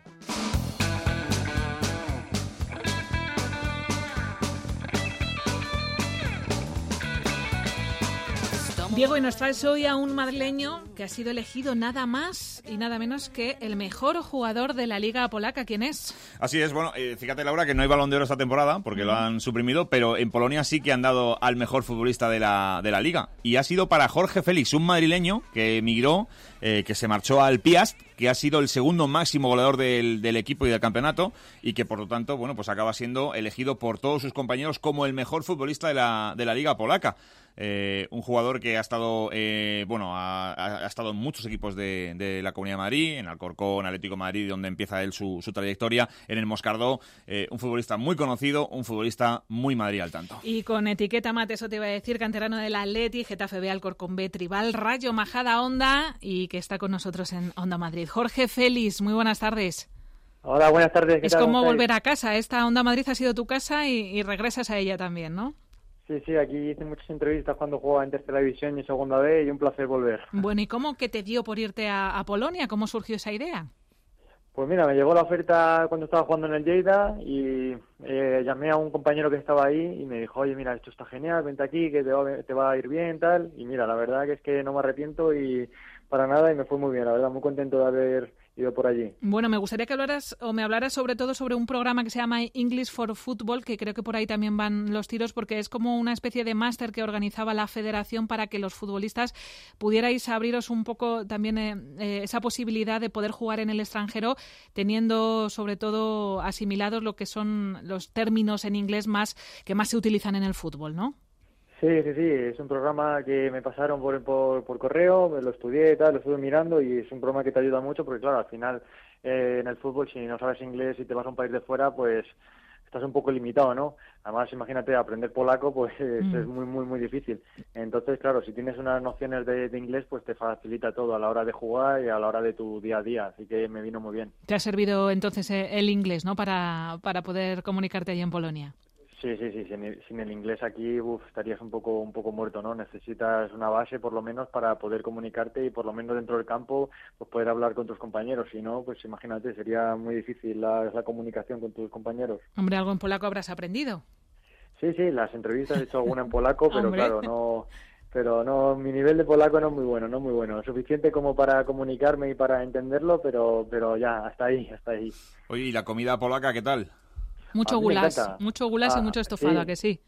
Diego, y nos traes hoy a un madrileño que ha sido elegido nada más y nada menos que el mejor jugador de la Liga Polaca. ¿Quién es? Así es, bueno, eh, fíjate, Laura, que no hay Balón de Oro esta temporada porque lo han suprimido, pero en Polonia sí que han dado al mejor futbolista de la, de la Liga. Y ha sido para Jorge Félix, un madrileño que emigró, eh, que se marchó al Piast, que ha sido el segundo máximo goleador del, del equipo y del campeonato y que por lo tanto, bueno, pues acaba siendo elegido por todos sus compañeros como el mejor futbolista de la, de la Liga Polaca. Eh, un jugador que ha estado eh, bueno ha, ha estado en muchos equipos de, de la Comunidad de Madrid, en Alcorcón, Atlético de Madrid, donde empieza él su, su trayectoria, en el Moscardó, eh, un futbolista muy conocido, un futbolista muy Madrid al tanto. Y con etiqueta mate, eso te iba a decir, canterano del Atleti, Getafe B, Alcorcón B, Tribal, Rayo, Majada Onda, y que está con nosotros en Onda Madrid. Jorge Félix, muy buenas tardes. Hola, buenas tardes. Es como volver a casa, esta Onda Madrid ha sido tu casa y, y regresas a ella también, ¿no? Sí, sí, aquí hice muchas entrevistas cuando jugaba en Tercera División y en Segunda B y un placer volver. Bueno, ¿y cómo que te dio por irte a, a Polonia? ¿Cómo surgió esa idea? Pues mira, me llegó la oferta cuando estaba jugando en el Lleida y eh, llamé a un compañero que estaba ahí y me dijo, oye, mira, esto está genial, vente aquí, que te va, te va a ir bien, tal. Y mira, la verdad que es que no me arrepiento y para nada y me fue muy bien, la verdad, muy contento de haber ido por allí. Bueno, me gustaría que hablaras o me hablaras sobre todo sobre un programa que se llama English for Football, que creo que por ahí también van los tiros, porque es como una especie de máster que organizaba la federación para que los futbolistas pudierais abriros un poco también eh, eh, esa posibilidad de poder jugar en el extranjero, teniendo sobre todo asimilados lo que son los términos en inglés más que más se utilizan en el fútbol, ¿no? Sí, sí, sí, es un programa que me pasaron por, por, por correo, me lo estudié y tal, lo estuve mirando y es un programa que te ayuda mucho porque, claro, al final eh, en el fútbol, si no sabes inglés y te vas a un país de fuera, pues estás un poco limitado, ¿no? Además, imagínate, aprender polaco, pues mm. es muy, muy, muy difícil. Entonces, claro, si tienes unas nociones de, de inglés, pues te facilita todo a la hora de jugar y a la hora de tu día a día, así que me vino muy bien. ¿Te ha servido entonces el inglés, no, para, para poder comunicarte allí en Polonia? Sí, sí, sí, sin el, sin el inglés aquí uf, estarías un poco un poco muerto, ¿no? Necesitas una base por lo menos para poder comunicarte y por lo menos dentro del campo pues poder hablar con tus compañeros, si no, pues imagínate, sería muy difícil la, la comunicación con tus compañeros. Hombre, algo en polaco habrás aprendido. Sí, sí, las entrevistas he hecho alguna en polaco, pero claro, no... Pero no, mi nivel de polaco no es muy bueno, no es muy bueno. Suficiente como para comunicarme y para entenderlo, pero pero ya, hasta ahí, hasta ahí. Oye, ¿y la comida polaca qué tal? Mucho gulas, mucho gulas ah, y mucho estofado, sí. ¿a que sí?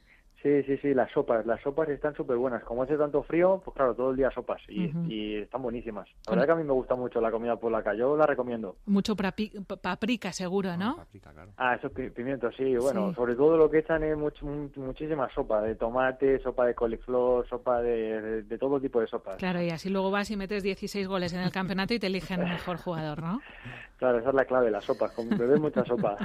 Sí, sí, sí, las sopas, las sopas están súper buenas. Como hace tanto frío, pues claro, todo el día sopas y, uh-huh. y están buenísimas. La verdad que a mí me gusta mucho la comida polaca, yo la recomiendo. Mucho papi, paprika seguro, ¿no? Ah, paprika, claro. Ah, esos pimientos, sí, bueno, sí. Sobre todo lo que echan es mucho, muchísima sopa, de tomate, sopa de coliflor, sopa de, de, de todo tipo de sopas. Claro, y así luego vas y metes dieciséis goles en el campeonato y te eligen mejor jugador, ¿no? Claro, esa es la clave, las sopas, con beber mucha sopa.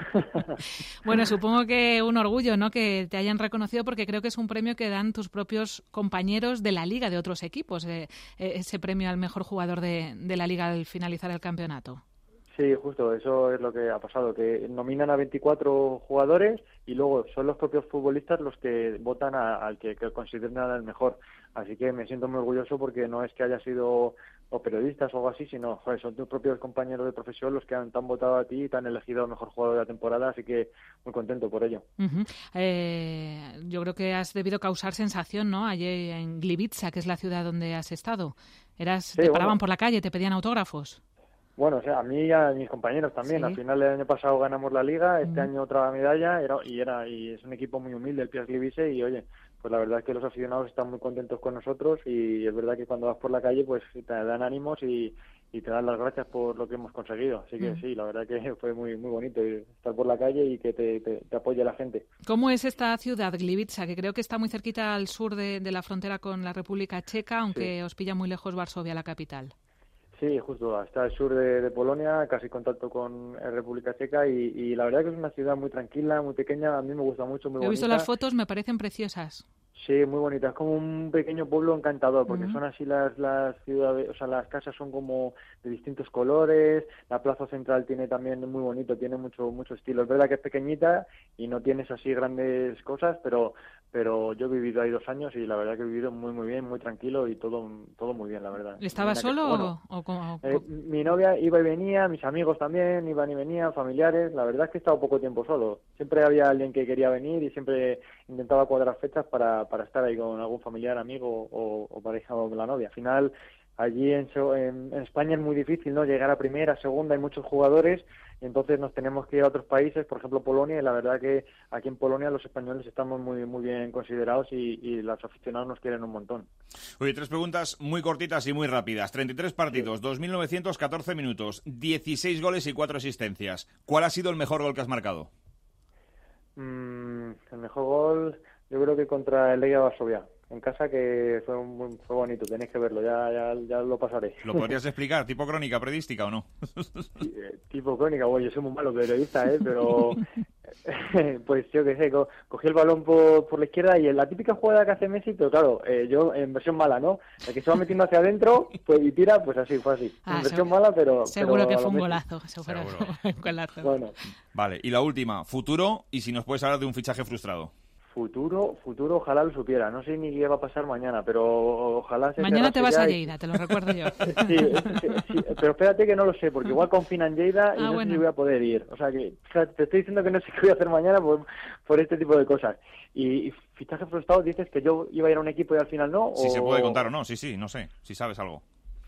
Bueno, supongo que un orgullo, ¿no?, que te hayan reconocido, porque creo que es un premio que dan tus propios compañeros de la Liga, de otros equipos, eh, ese premio al mejor jugador de, de la Liga al finalizar el campeonato. Sí, justo, eso es lo que ha pasado, que nominan a veinticuatro jugadores y luego son los propios futbolistas los que votan a, al que, que consideran el mejor. Así que me siento muy orgulloso porque no es que haya sido o periodistas o algo así, sino joder, son tus propios compañeros de profesión los que han, te han votado a ti y te han elegido el mejor jugador de la temporada, así que muy contento por ello. Uh-huh. Eh, yo creo que has debido causar sensación, ¿no?, allí en Gliwice, que es la ciudad donde has estado. Eras, sí, te paraban bueno. por la calle, te pedían autógrafos. Bueno, o sea, a mí y a mis compañeros también. ¿Sí? Al final del año pasado ganamos la Liga, este uh-huh. año otra medalla, era, y era y es un equipo muy humilde, el P S V Gliwice, y oye, pues la verdad es que los aficionados están muy contentos con nosotros y es verdad que cuando vas por la calle pues te dan ánimos y, y te dan las gracias por lo que hemos conseguido. Así que uh-huh. sí, la verdad que fue muy muy bonito estar por la calle y que te, te, te apoye la gente. ¿Cómo es esta ciudad, Gliwice, que creo que está muy cerquita al sur de, de la frontera con la República Checa, aunque sí. os pilla muy lejos Varsovia, la capital? Sí, justo, hasta el sur de, de Polonia, casi contacto con eh, República Checa y, y la verdad que es una ciudad muy tranquila, muy pequeña, a mí me gusta mucho, muy bonita. He visto las fotos, me parecen preciosas. Sí, muy bonita, es como un pequeño pueblo encantador, porque uh-huh. son así las las ciudades, o sea, las casas son como de distintos colores, la plaza central tiene también muy bonito, tiene mucho mucho estilo. Es verdad que es pequeñita y no tienes así grandes cosas, pero pero yo he vivido ahí dos años y la verdad que he vivido muy muy bien, muy tranquilo y todo todo muy bien, la verdad. ¿Estabas solo que, bueno, o, o cómo? Eh, mi novia iba y venía, mis amigos también iban y venían, familiares. La verdad es que he estado poco tiempo solo. Siempre había alguien que quería venir y siempre intentaba cuadrar fechas para para estar ahí con algún familiar, amigo o, o pareja o la novia. Al final, allí en, en, en España es muy difícil, ¿no?, llegar a primera, segunda, hay muchos jugadores y entonces nos tenemos que ir a otros países, por ejemplo Polonia, y la verdad que aquí en Polonia los españoles estamos muy muy bien considerados y, y los aficionados nos quieren un montón. Oye, tres preguntas muy cortitas y muy rápidas. treinta y tres partidos, sí. dos mil novecientos catorce minutos, dieciséis goles y cuatro asistencias. ¿Cuál ha sido el mejor gol que has marcado? Mm, el mejor gol, yo creo que contra el Legia Varsovia, en casa, que fue un, fue bonito, tenéis que verlo, ya, ya, ya lo pasaré. ¿Lo podrías explicar? ¿Tipo crónica periodística o no? Tipo crónica, bueno, yo soy muy malo periodista, ¿eh? Pero pues yo qué sé, co cogí el balón por, por la izquierda y en la típica jugada que hace Messi, pero claro, eh, yo en versión mala, ¿no? El que se va metiendo hacia adentro pues, y tira, pues así, fue así. Ah, en versión mala, pero... Seguro pero que fue un golazo, seguro. seguro. un golazo. Bueno. Vale, y la última, futuro, y si nos puedes hablar de un fichaje frustrado. Futuro, futuro, ojalá lo supiera. No sé ni qué va a pasar mañana, pero ojalá se Mañana te vas a y... Lleida, te lo recuerdo yo. sí, sí, sí, pero espérate que no lo sé, porque igual confinan Lleida y ah, no bueno. sé si voy a poder ir. O sea, que o sea, te estoy diciendo que no sé qué voy a hacer mañana por, por este tipo de cosas. Y, y fichaje frustrado, dices que yo iba a ir a un equipo y al final no. Si o... se puede contar o no, sí, sí, no sé, si sabes algo.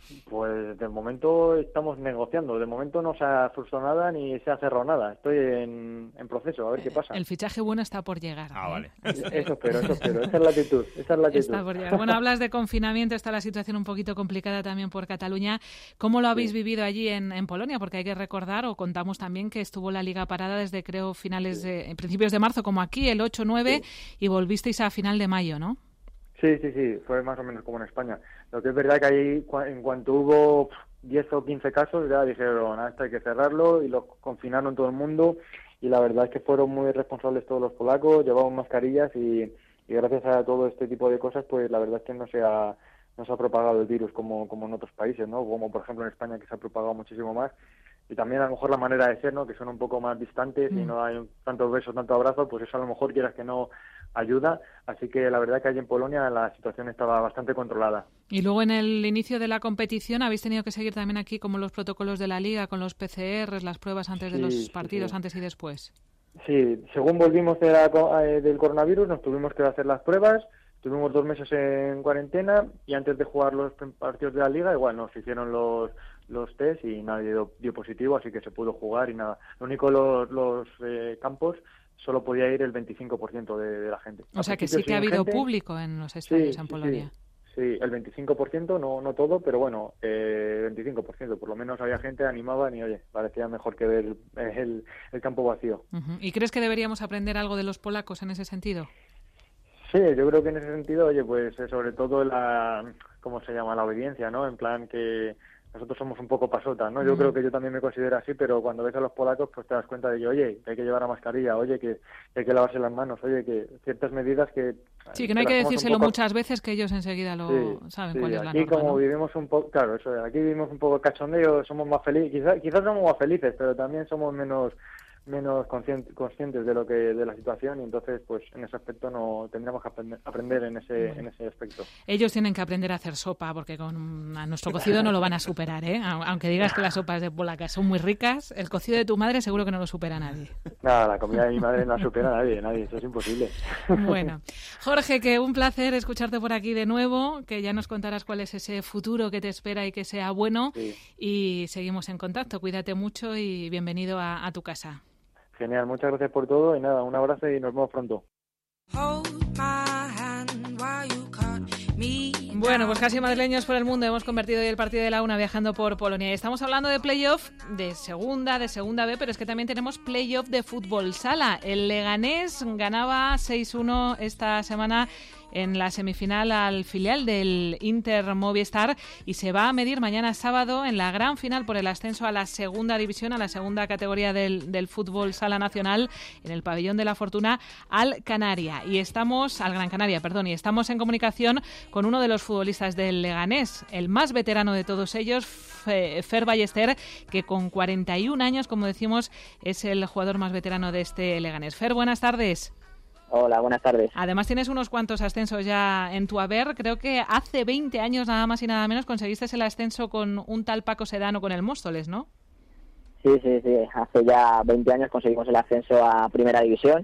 Pues de momento estamos negociando, de momento no se ha frustrado nada ni se ha cerrado nada, estoy en, en proceso, a ver qué pasa. El fichaje bueno está por llegar. Ah, ¿eh? vale. Eso espero, eso espero, esa es la actitud, esa es la actitud. Está por llegar. Bueno, hablas de confinamiento, está la situación un poquito complicada también por Cataluña. ¿Cómo lo habéis sí. vivido allí en, en Polonia? Porque hay que recordar, o contamos también, que estuvo la Liga parada desde creo finales, de, en principios de marzo, como aquí, el ocho nueve, sí. y volvisteis a final de mayo, ¿no? Sí, sí, sí, fue más o menos como en España. Lo que es verdad que ahí, en cuanto hubo diez o quince casos, ya dijeron, hasta hay que cerrarlo, y lo confinaron todo el mundo, y la verdad es que fueron muy responsables todos los polacos, llevaban mascarillas, y, y gracias a todo este tipo de cosas, pues la verdad es que no se ha, no se ha propagado el virus como, como en otros países, ¿no? Como por ejemplo en España, que se ha propagado muchísimo más. Y también a lo mejor la manera de ser, ¿no?, que son un poco más distantes, mm. y no hay tantos besos, tanto abrazo, pues eso a lo mejor quieras que no ayuda, así que la verdad que allí en Polonia la situación estaba bastante controlada. Y luego en el inicio de la competición habéis tenido que seguir también aquí como los protocolos de la Liga, con los P C Rs, las pruebas antes sí, de los partidos, sí, sí. antes y después. Sí, según volvimos de la, eh, del coronavirus nos tuvimos que hacer las pruebas, tuvimos dos meses en cuarentena y antes de jugar los partidos de la Liga igual nos hicieron los los test y nadie dio, dio positivo, así que se pudo jugar y nada. Lo único, los, los eh, campos solo podía ir el veinticinco por ciento de, de la gente. O sea que sí que ha habido gente, público en los estadios sí, en sí, Polonia. Sí, sí, el veinticinco por ciento, no no todo, pero bueno, eh, veinticinco por ciento. Por lo menos había gente, animaban y oye, parecía mejor que ver el, el campo vacío. Uh-huh. ¿Y crees que deberíamos aprender algo de los polacos en ese sentido? Sí, yo creo que en ese sentido, oye, pues eh, sobre todo la, ¿cómo se llama? La obediencia, ¿no? En plan que nosotros somos un poco pasotas, ¿no? Yo mm. creo que yo también me considero así, pero cuando ves a los polacos, pues te das cuenta de que, oye, que hay que llevar la mascarilla, oye, que, que hay que lavarse las manos, oye, que ciertas medidas que... Sí, que no hay que decírselo poco... muchas veces, que ellos enseguida lo sí, saben sí, cuál es la aquí norma, como ¿no? vivimos un poco, claro, eso, aquí vivimos un poco cachondeo, somos más felices, quizás quizás somos más felices, pero también somos menos menos conscientes, conscientes de lo que de la situación y entonces pues en ese aspecto no tendríamos que aprender, aprender en ese bueno. en ese aspecto. Ellos tienen que aprender a hacer sopa porque con a nuestro cocido no lo van a superar, ¿eh? Aunque digas que las sopas de polacas son muy ricas, el cocido de tu madre seguro que no lo supera nadie. Nada, la comida de mi madre no la supera nadie, nadie, eso es imposible. Bueno, Jorge, que un placer escucharte por aquí de nuevo, que ya nos contarás cuál es ese futuro que te espera y que sea bueno sí. Y seguimos en contacto. Cuídate mucho y bienvenido a, a tu casa. Genial, muchas gracias por todo y nada, un abrazo y nos vemos pronto. Bueno, pues casi madrileños por el mundo. Hemos convertido hoy el partido de la una viajando por Polonia. Y estamos hablando de playoff de segunda, de segunda B, pero es que también tenemos playoff de fútbol sala. El Leganés ganaba seis uno esta semana en la semifinal al filial del Inter Movistar y se va a medir mañana sábado en la gran final por el ascenso a la segunda división, a la segunda categoría del, del fútbol sala nacional en el Pabellón de la Fortuna al Canaria. Y estamos, al Gran Canaria, perdón, y estamos en comunicación con uno de los futbolistas del Leganés, el más veterano de todos ellos, Fer Ballester, que con cuarenta y un años, como decimos, es el jugador más veterano de este Leganés. Fer, buenas tardes. Hola, buenas tardes. Además tienes unos cuantos ascensos ya en tu haber. Creo que hace veinte años nada más y nada menos conseguiste el ascenso con un tal Paco Sedano con el Móstoles, ¿no? Sí, sí, sí. Hace ya veinte años conseguimos el ascenso a Primera División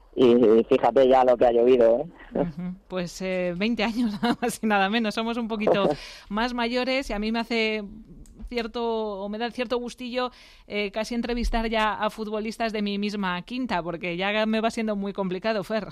y fíjate ya lo que ha llovido, ¿eh? Uh-huh. Pues eh, veinte años nada más y nada menos. Somos un poquito más mayores y a mí me hace... cierto o me da cierto gustillo eh, casi entrevistar ya a futbolistas de mi misma quinta, porque ya me va siendo muy complicado, Fer.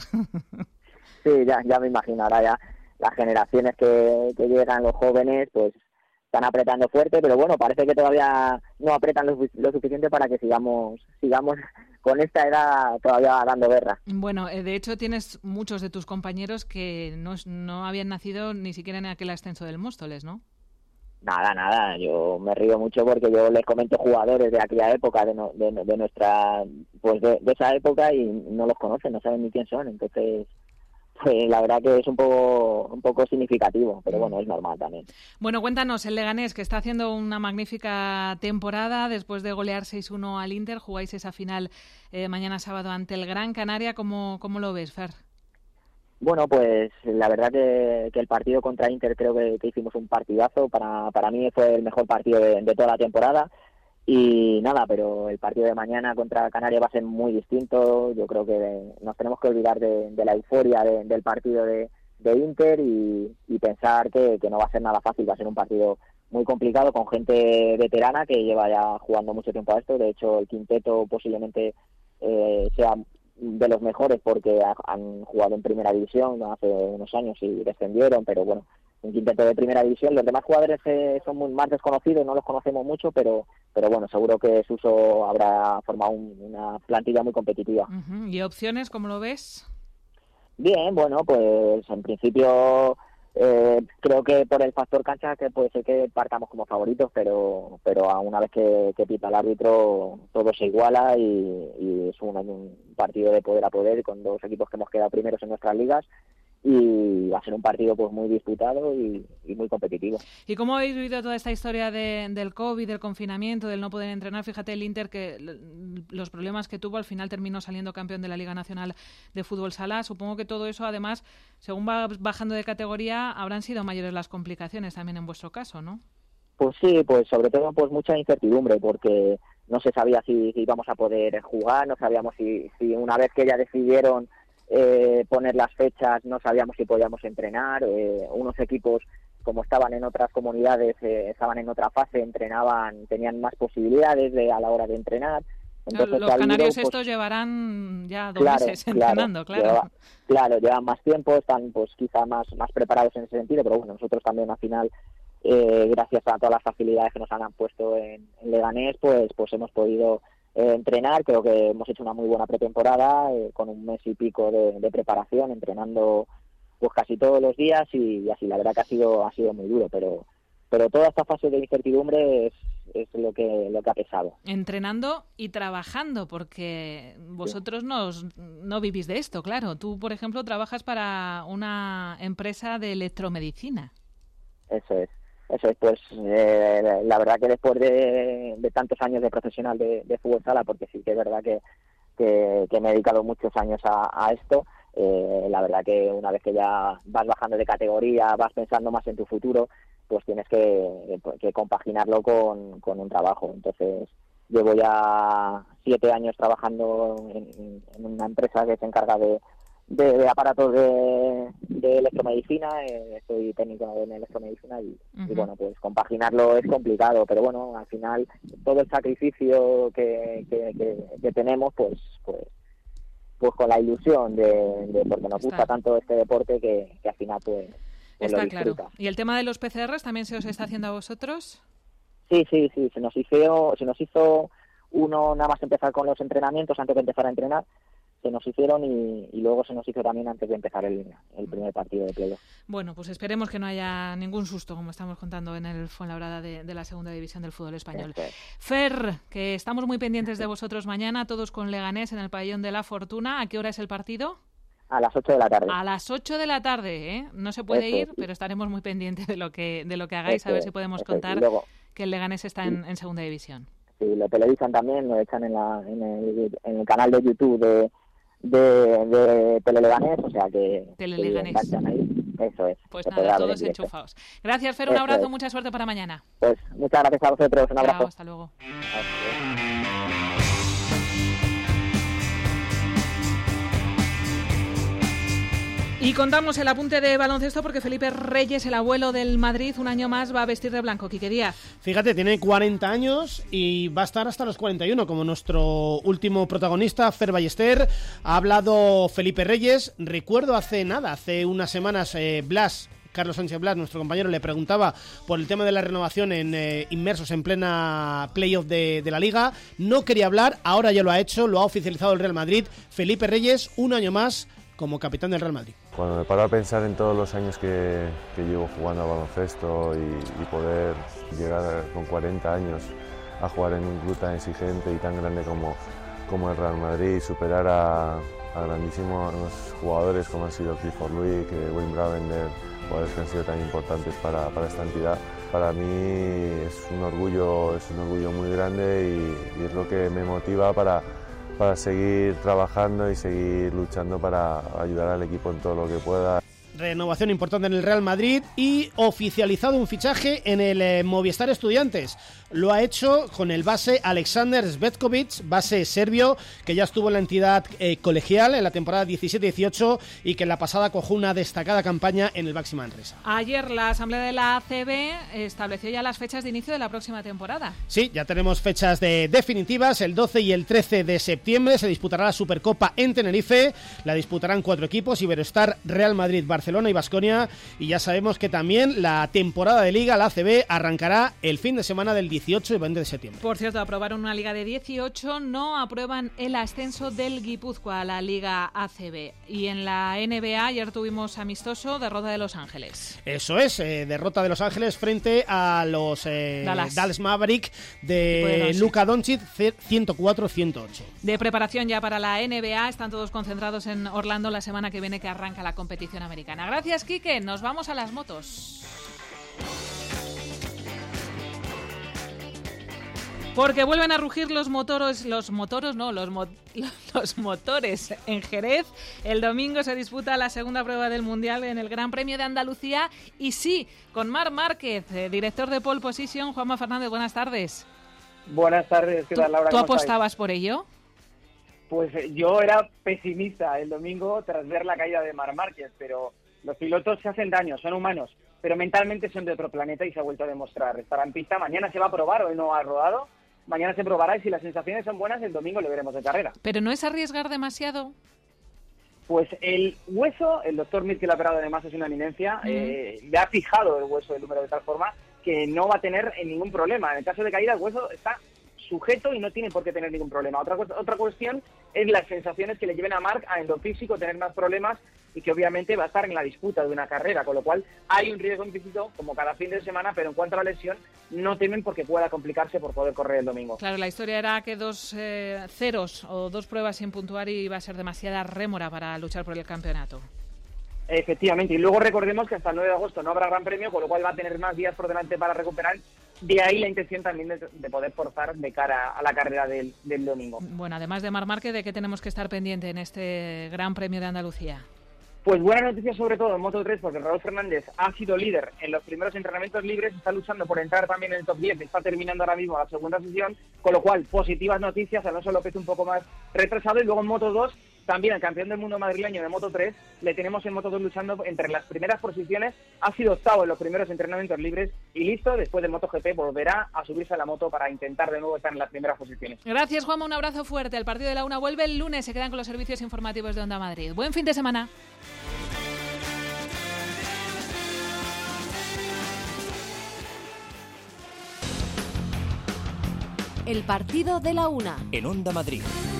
Sí, ya, ya me imagino, ahora ya las generaciones que, que llegan, los jóvenes, pues están apretando fuerte, pero bueno, parece que todavía no apretan lo, lo suficiente para que sigamos sigamos con esta edad todavía dando guerra. Bueno, eh, de hecho tienes muchos de tus compañeros que no, no habían nacido ni siquiera en aquel ascenso del Móstoles, ¿no? Nada, nada, yo me río mucho porque yo les comento jugadores de aquella época, de, no, de, de nuestra, pues de, de esa época y no los conocen, no saben ni quién son, entonces pues la verdad que es un poco un poco significativo, pero bueno, es normal también. Bueno, cuéntanos, el Leganés, que está haciendo una magnífica temporada, después de golear seis uno al Inter, jugáis esa final eh, mañana sábado ante el Gran Canaria, ¿cómo, cómo lo ves, Fer? Bueno, pues la verdad que, que el partido contra Inter creo que, que hicimos un partidazo. Para, para mí fue el mejor partido de, de toda la temporada. Y nada, pero el partido de mañana contra Canarias va a ser muy distinto. Yo creo que nos tenemos que olvidar de, de la euforia de, del partido de, de Inter y, y pensar que, que no va a ser nada fácil. Va a ser un partido muy complicado con gente veterana que lleva ya jugando mucho tiempo a esto. De hecho, el quinteto posiblemente eh, sea de los mejores porque han jugado en primera división hace unos años y descendieron, pero bueno, un quinteto de primera división. Los demás jugadores eh, son muy más desconocidos, no los conocemos mucho, pero pero bueno, seguro que Suso habrá formado un, una plantilla muy competitiva. Uh-huh. ¿Y opciones, cómo lo ves? Bien, bueno, pues en principio eh, creo que por el factor cancha que puede ser que partamos como favoritos, pero pero a una vez que, que pita el árbitro todo se iguala y, y es un, un partido de poder a poder con dos equipos que hemos quedado primeros en nuestras ligas y va a ser un partido pues muy disputado y, y muy competitivo. ¿Y cómo habéis vivido toda esta historia de, del COVID, del confinamiento, del no poder entrenar? Fíjate el Inter que los problemas que tuvo, al final terminó saliendo campeón de la Liga Nacional de Fútbol Sala. Supongo que todo eso, además, según va bajando de categoría, habrán sido mayores las complicaciones también en vuestro caso, ¿no? Pues sí, pues sobre todo pues mucha incertidumbre porque no se sabía si, si íbamos a poder jugar, no sabíamos si, si una vez que ya decidieron Eh, poner las fechas no sabíamos si podíamos entrenar, eh, unos equipos como estaban en otras comunidades eh, estaban en otra fase, entrenaban, tenían más posibilidades de, a la hora de entrenar Entonces, los ha habido, canarios pues, estos llevarán ya dos claro, meses entrenando, claro. Lleva, claro, llevan más tiempo, están pues quizá más, más preparados en ese sentido, pero bueno, nosotros también al final, eh, gracias a todas las facilidades que nos han puesto en, en Leganés, pues, pues hemos podido eh, entrenar. Creo que hemos hecho una muy buena pretemporada, eh, con un mes y pico de, de preparación, entrenando pues casi todos los días y, y así, la verdad que ha sido, ha sido muy duro, pero pero toda esta fase de incertidumbre es, es lo que lo que ha pesado. Entrenando y trabajando, porque vosotros sí. no, os, no vivís de esto, claro. Tú, por ejemplo, trabajas para una empresa de electromedicina. Eso es, eso es. Pues eh, la verdad que después de, de tantos años de profesional de, de fútbol sala, porque sí que es verdad que, que, que me he dedicado muchos años a, a esto, eh, la verdad que una vez que ya vas bajando de categoría, vas pensando más en tu futuro, pues tienes que, que compaginarlo con, con un trabajo. Entonces, llevo ya siete años trabajando en, en una empresa que se encarga de, de, de aparatos de, de electromedicina. Eh, soy técnico en electromedicina y, uh-huh. y, bueno, pues compaginarlo es complicado. Pero bueno, al final, todo el sacrificio que, que, que, que tenemos, pues pues pues con la ilusión de, de porque nos gusta tanto este deporte que, que al final, pues... Pues está claro. ¿Y el tema de los P C Rs también se os está haciendo a vosotros? Sí, sí, sí. Se nos hizo, se nos hizo uno nada más empezar con los entrenamientos antes de empezar a entrenar. Se nos hicieron y, y luego se nos hizo también antes de empezar el, el primer partido de playoff. Bueno, pues esperemos que no haya ningún susto, como estamos contando en el Fuenlabrada de, de la segunda división del fútbol español. Sí. Fer, que estamos muy pendientes de vosotros mañana, todos con Leganés en el Pabellón de la Fortuna. ¿A qué hora es el partido? A las ocho de la tarde. A las ocho de la tarde, ¿eh? No se puede eso ir, es. pero estaremos muy pendientes de lo que de lo que hagáis, eso a ver es, si podemos contar luego, que el Leganés está en, en segunda división. Sí, lo televisan también, lo echan en, la, en, el, en el canal de YouTube de, de, de Teleleganés, o sea que... Teleleganés. Ahí. Eso es. Pues nada, todos enchufados. Gracias, Fer, un eso abrazo, es. Mucha suerte para mañana. Pues muchas gracias a vosotros, un abrazo. Chao, hasta luego. Hasta luego. Y contamos el apunte de baloncesto porque Felipe Reyes, el abuelo del Madrid, un año más va a vestir de blanco. Quique Díaz. Fíjate, tiene cuarenta años y va a estar hasta los cuarenta y uno, como nuestro último protagonista, Fer Ballester. Ha hablado Felipe Reyes. Recuerdo hace nada, hace unas semanas, eh, Blas... Carlos Sánchez Blas, nuestro compañero, le preguntaba por el tema de la renovación en eh, inmersos en plena playoff de, de la Liga. No quería hablar, ahora ya lo ha hecho, lo ha oficializado el Real Madrid. Felipe Reyes, un año más como capitán del Real Madrid. Cuando me paro a pensar en todos los años que, que llevo jugando a baloncesto y, y poder llegar con cuarenta años a jugar en un club tan exigente y tan grande como, como el Real Madrid, superar a, a grandísimos jugadores como han sido Clifford Louis, Wayne Bravender, jugadores que han sido tan importantes para, para esta entidad. Para mí es un orgullo, es un orgullo muy grande y, y es lo que me motiva para, para seguir trabajando y seguir luchando para ayudar al equipo en todo lo que pueda. Renovación importante en el Real Madrid y oficializado un fichaje en el eh, Movistar Estudiantes. Lo ha hecho con el base Alexander Svetkovic, base serbio, que ya estuvo en la entidad eh, colegial en la temporada diecisiete dieciocho y que en la pasada cojó una destacada campaña en el Baxi Manresa. Ayer la Asamblea de la A C B estableció ya las fechas de inicio de la próxima temporada. Sí, ya tenemos fechas de definitivas. El doce y el trece de septiembre se disputará la Supercopa en Tenerife. La disputarán cuatro equipos: Iberostar, Real Madrid, Barcelona Barcelona y Baskonia, y ya sabemos que también la temporada de Liga, la A C B, arrancará el fin de semana del dieciocho y veinte de septiembre. Por cierto, aprobaron una Liga de dieciocho, no aprueban el ascenso del Guipúzcoa a la Liga A C B. Y en la N B A ayer tuvimos amistoso, derrota de Los Ángeles. Eso es, eh, derrota de Los Ángeles frente a los eh, Dallas. Dallas Maverick de Luka Doncic, ciento cuatro a ciento ocho. De preparación ya para la N B A, están todos concentrados en Orlando la semana que viene, que arranca la competición americana. Gracias, Quique. Nos vamos a las motos. Porque vuelven a rugir los motores, los motoros no, los, mo, los motores en Jerez. El domingo se disputa la segunda prueba del Mundial en el Gran Premio de Andalucía. Y sí, con Marc Márquez, eh, director de Pole Position. Juanma Fernández, buenas tardes. Buenas tardes, ¿qué tal, Laura? ¿Tú apostabas estáis? por ello? Pues yo era pesimista el domingo tras ver la caída de Marc Márquez, pero los pilotos se hacen daño, son humanos, pero mentalmente son de otro planeta y se ha vuelto a demostrar. Estará en pista, mañana se va a probar, hoy no ha rodado, mañana se probará y si las sensaciones son buenas, el domingo le veremos de carrera. ¿Pero no es arriesgar demasiado? Pues el hueso, el doctor Mir, que lo ha operado además es una eminencia, mm. eh, le ha fijado el hueso del húmero de tal forma que no va a tener ningún problema. En el caso de caída, el hueso está sujeto y no tiene por qué tener ningún problema. Otra, otra cuestión es las sensaciones que le lleven a Marc a endofísico, tener más problemas y que obviamente va a estar en la disputa de una carrera, con lo cual hay un riesgo implícito como cada fin de semana, pero en cuanto a la lesión no temen porque pueda complicarse por poder correr el domingo. Claro, la historia era que dos eh, ceros o dos pruebas sin puntuar y iba a ser demasiada rémora para luchar por el campeonato. Efectivamente, y luego recordemos que hasta el nueve de agosto no habrá Gran Premio, con lo cual va a tener más días por delante para recuperar. De ahí la intención también de, de poder forzar de cara a la carrera del, del domingo. Bueno, además de Marc Márquez, ¿de qué tenemos que estar pendiente en este Gran Premio de Andalucía? Pues buena noticia sobre todo en Moto tres, porque Raúl Fernández ha sido líder en los primeros entrenamientos libres, está luchando por entrar también en el top diez, está terminando ahora mismo la segunda sesión, con lo cual positivas noticias, Alonso López un poco más retrasado, y luego en Moto dos también el campeón del mundo madrileño de Moto tres, le tenemos en Moto dos luchando entre las primeras posiciones, ha sido octavo en los primeros entrenamientos libres y listo, después de MotoGP volverá a subirse a la moto para intentar de nuevo estar en las primeras posiciones. Gracias, Juanma, un abrazo fuerte. El partido de la una vuelve el lunes, se quedan con los servicios informativos de Onda Madrid. Buen fin de semana. El partido de la una. En Onda Madrid.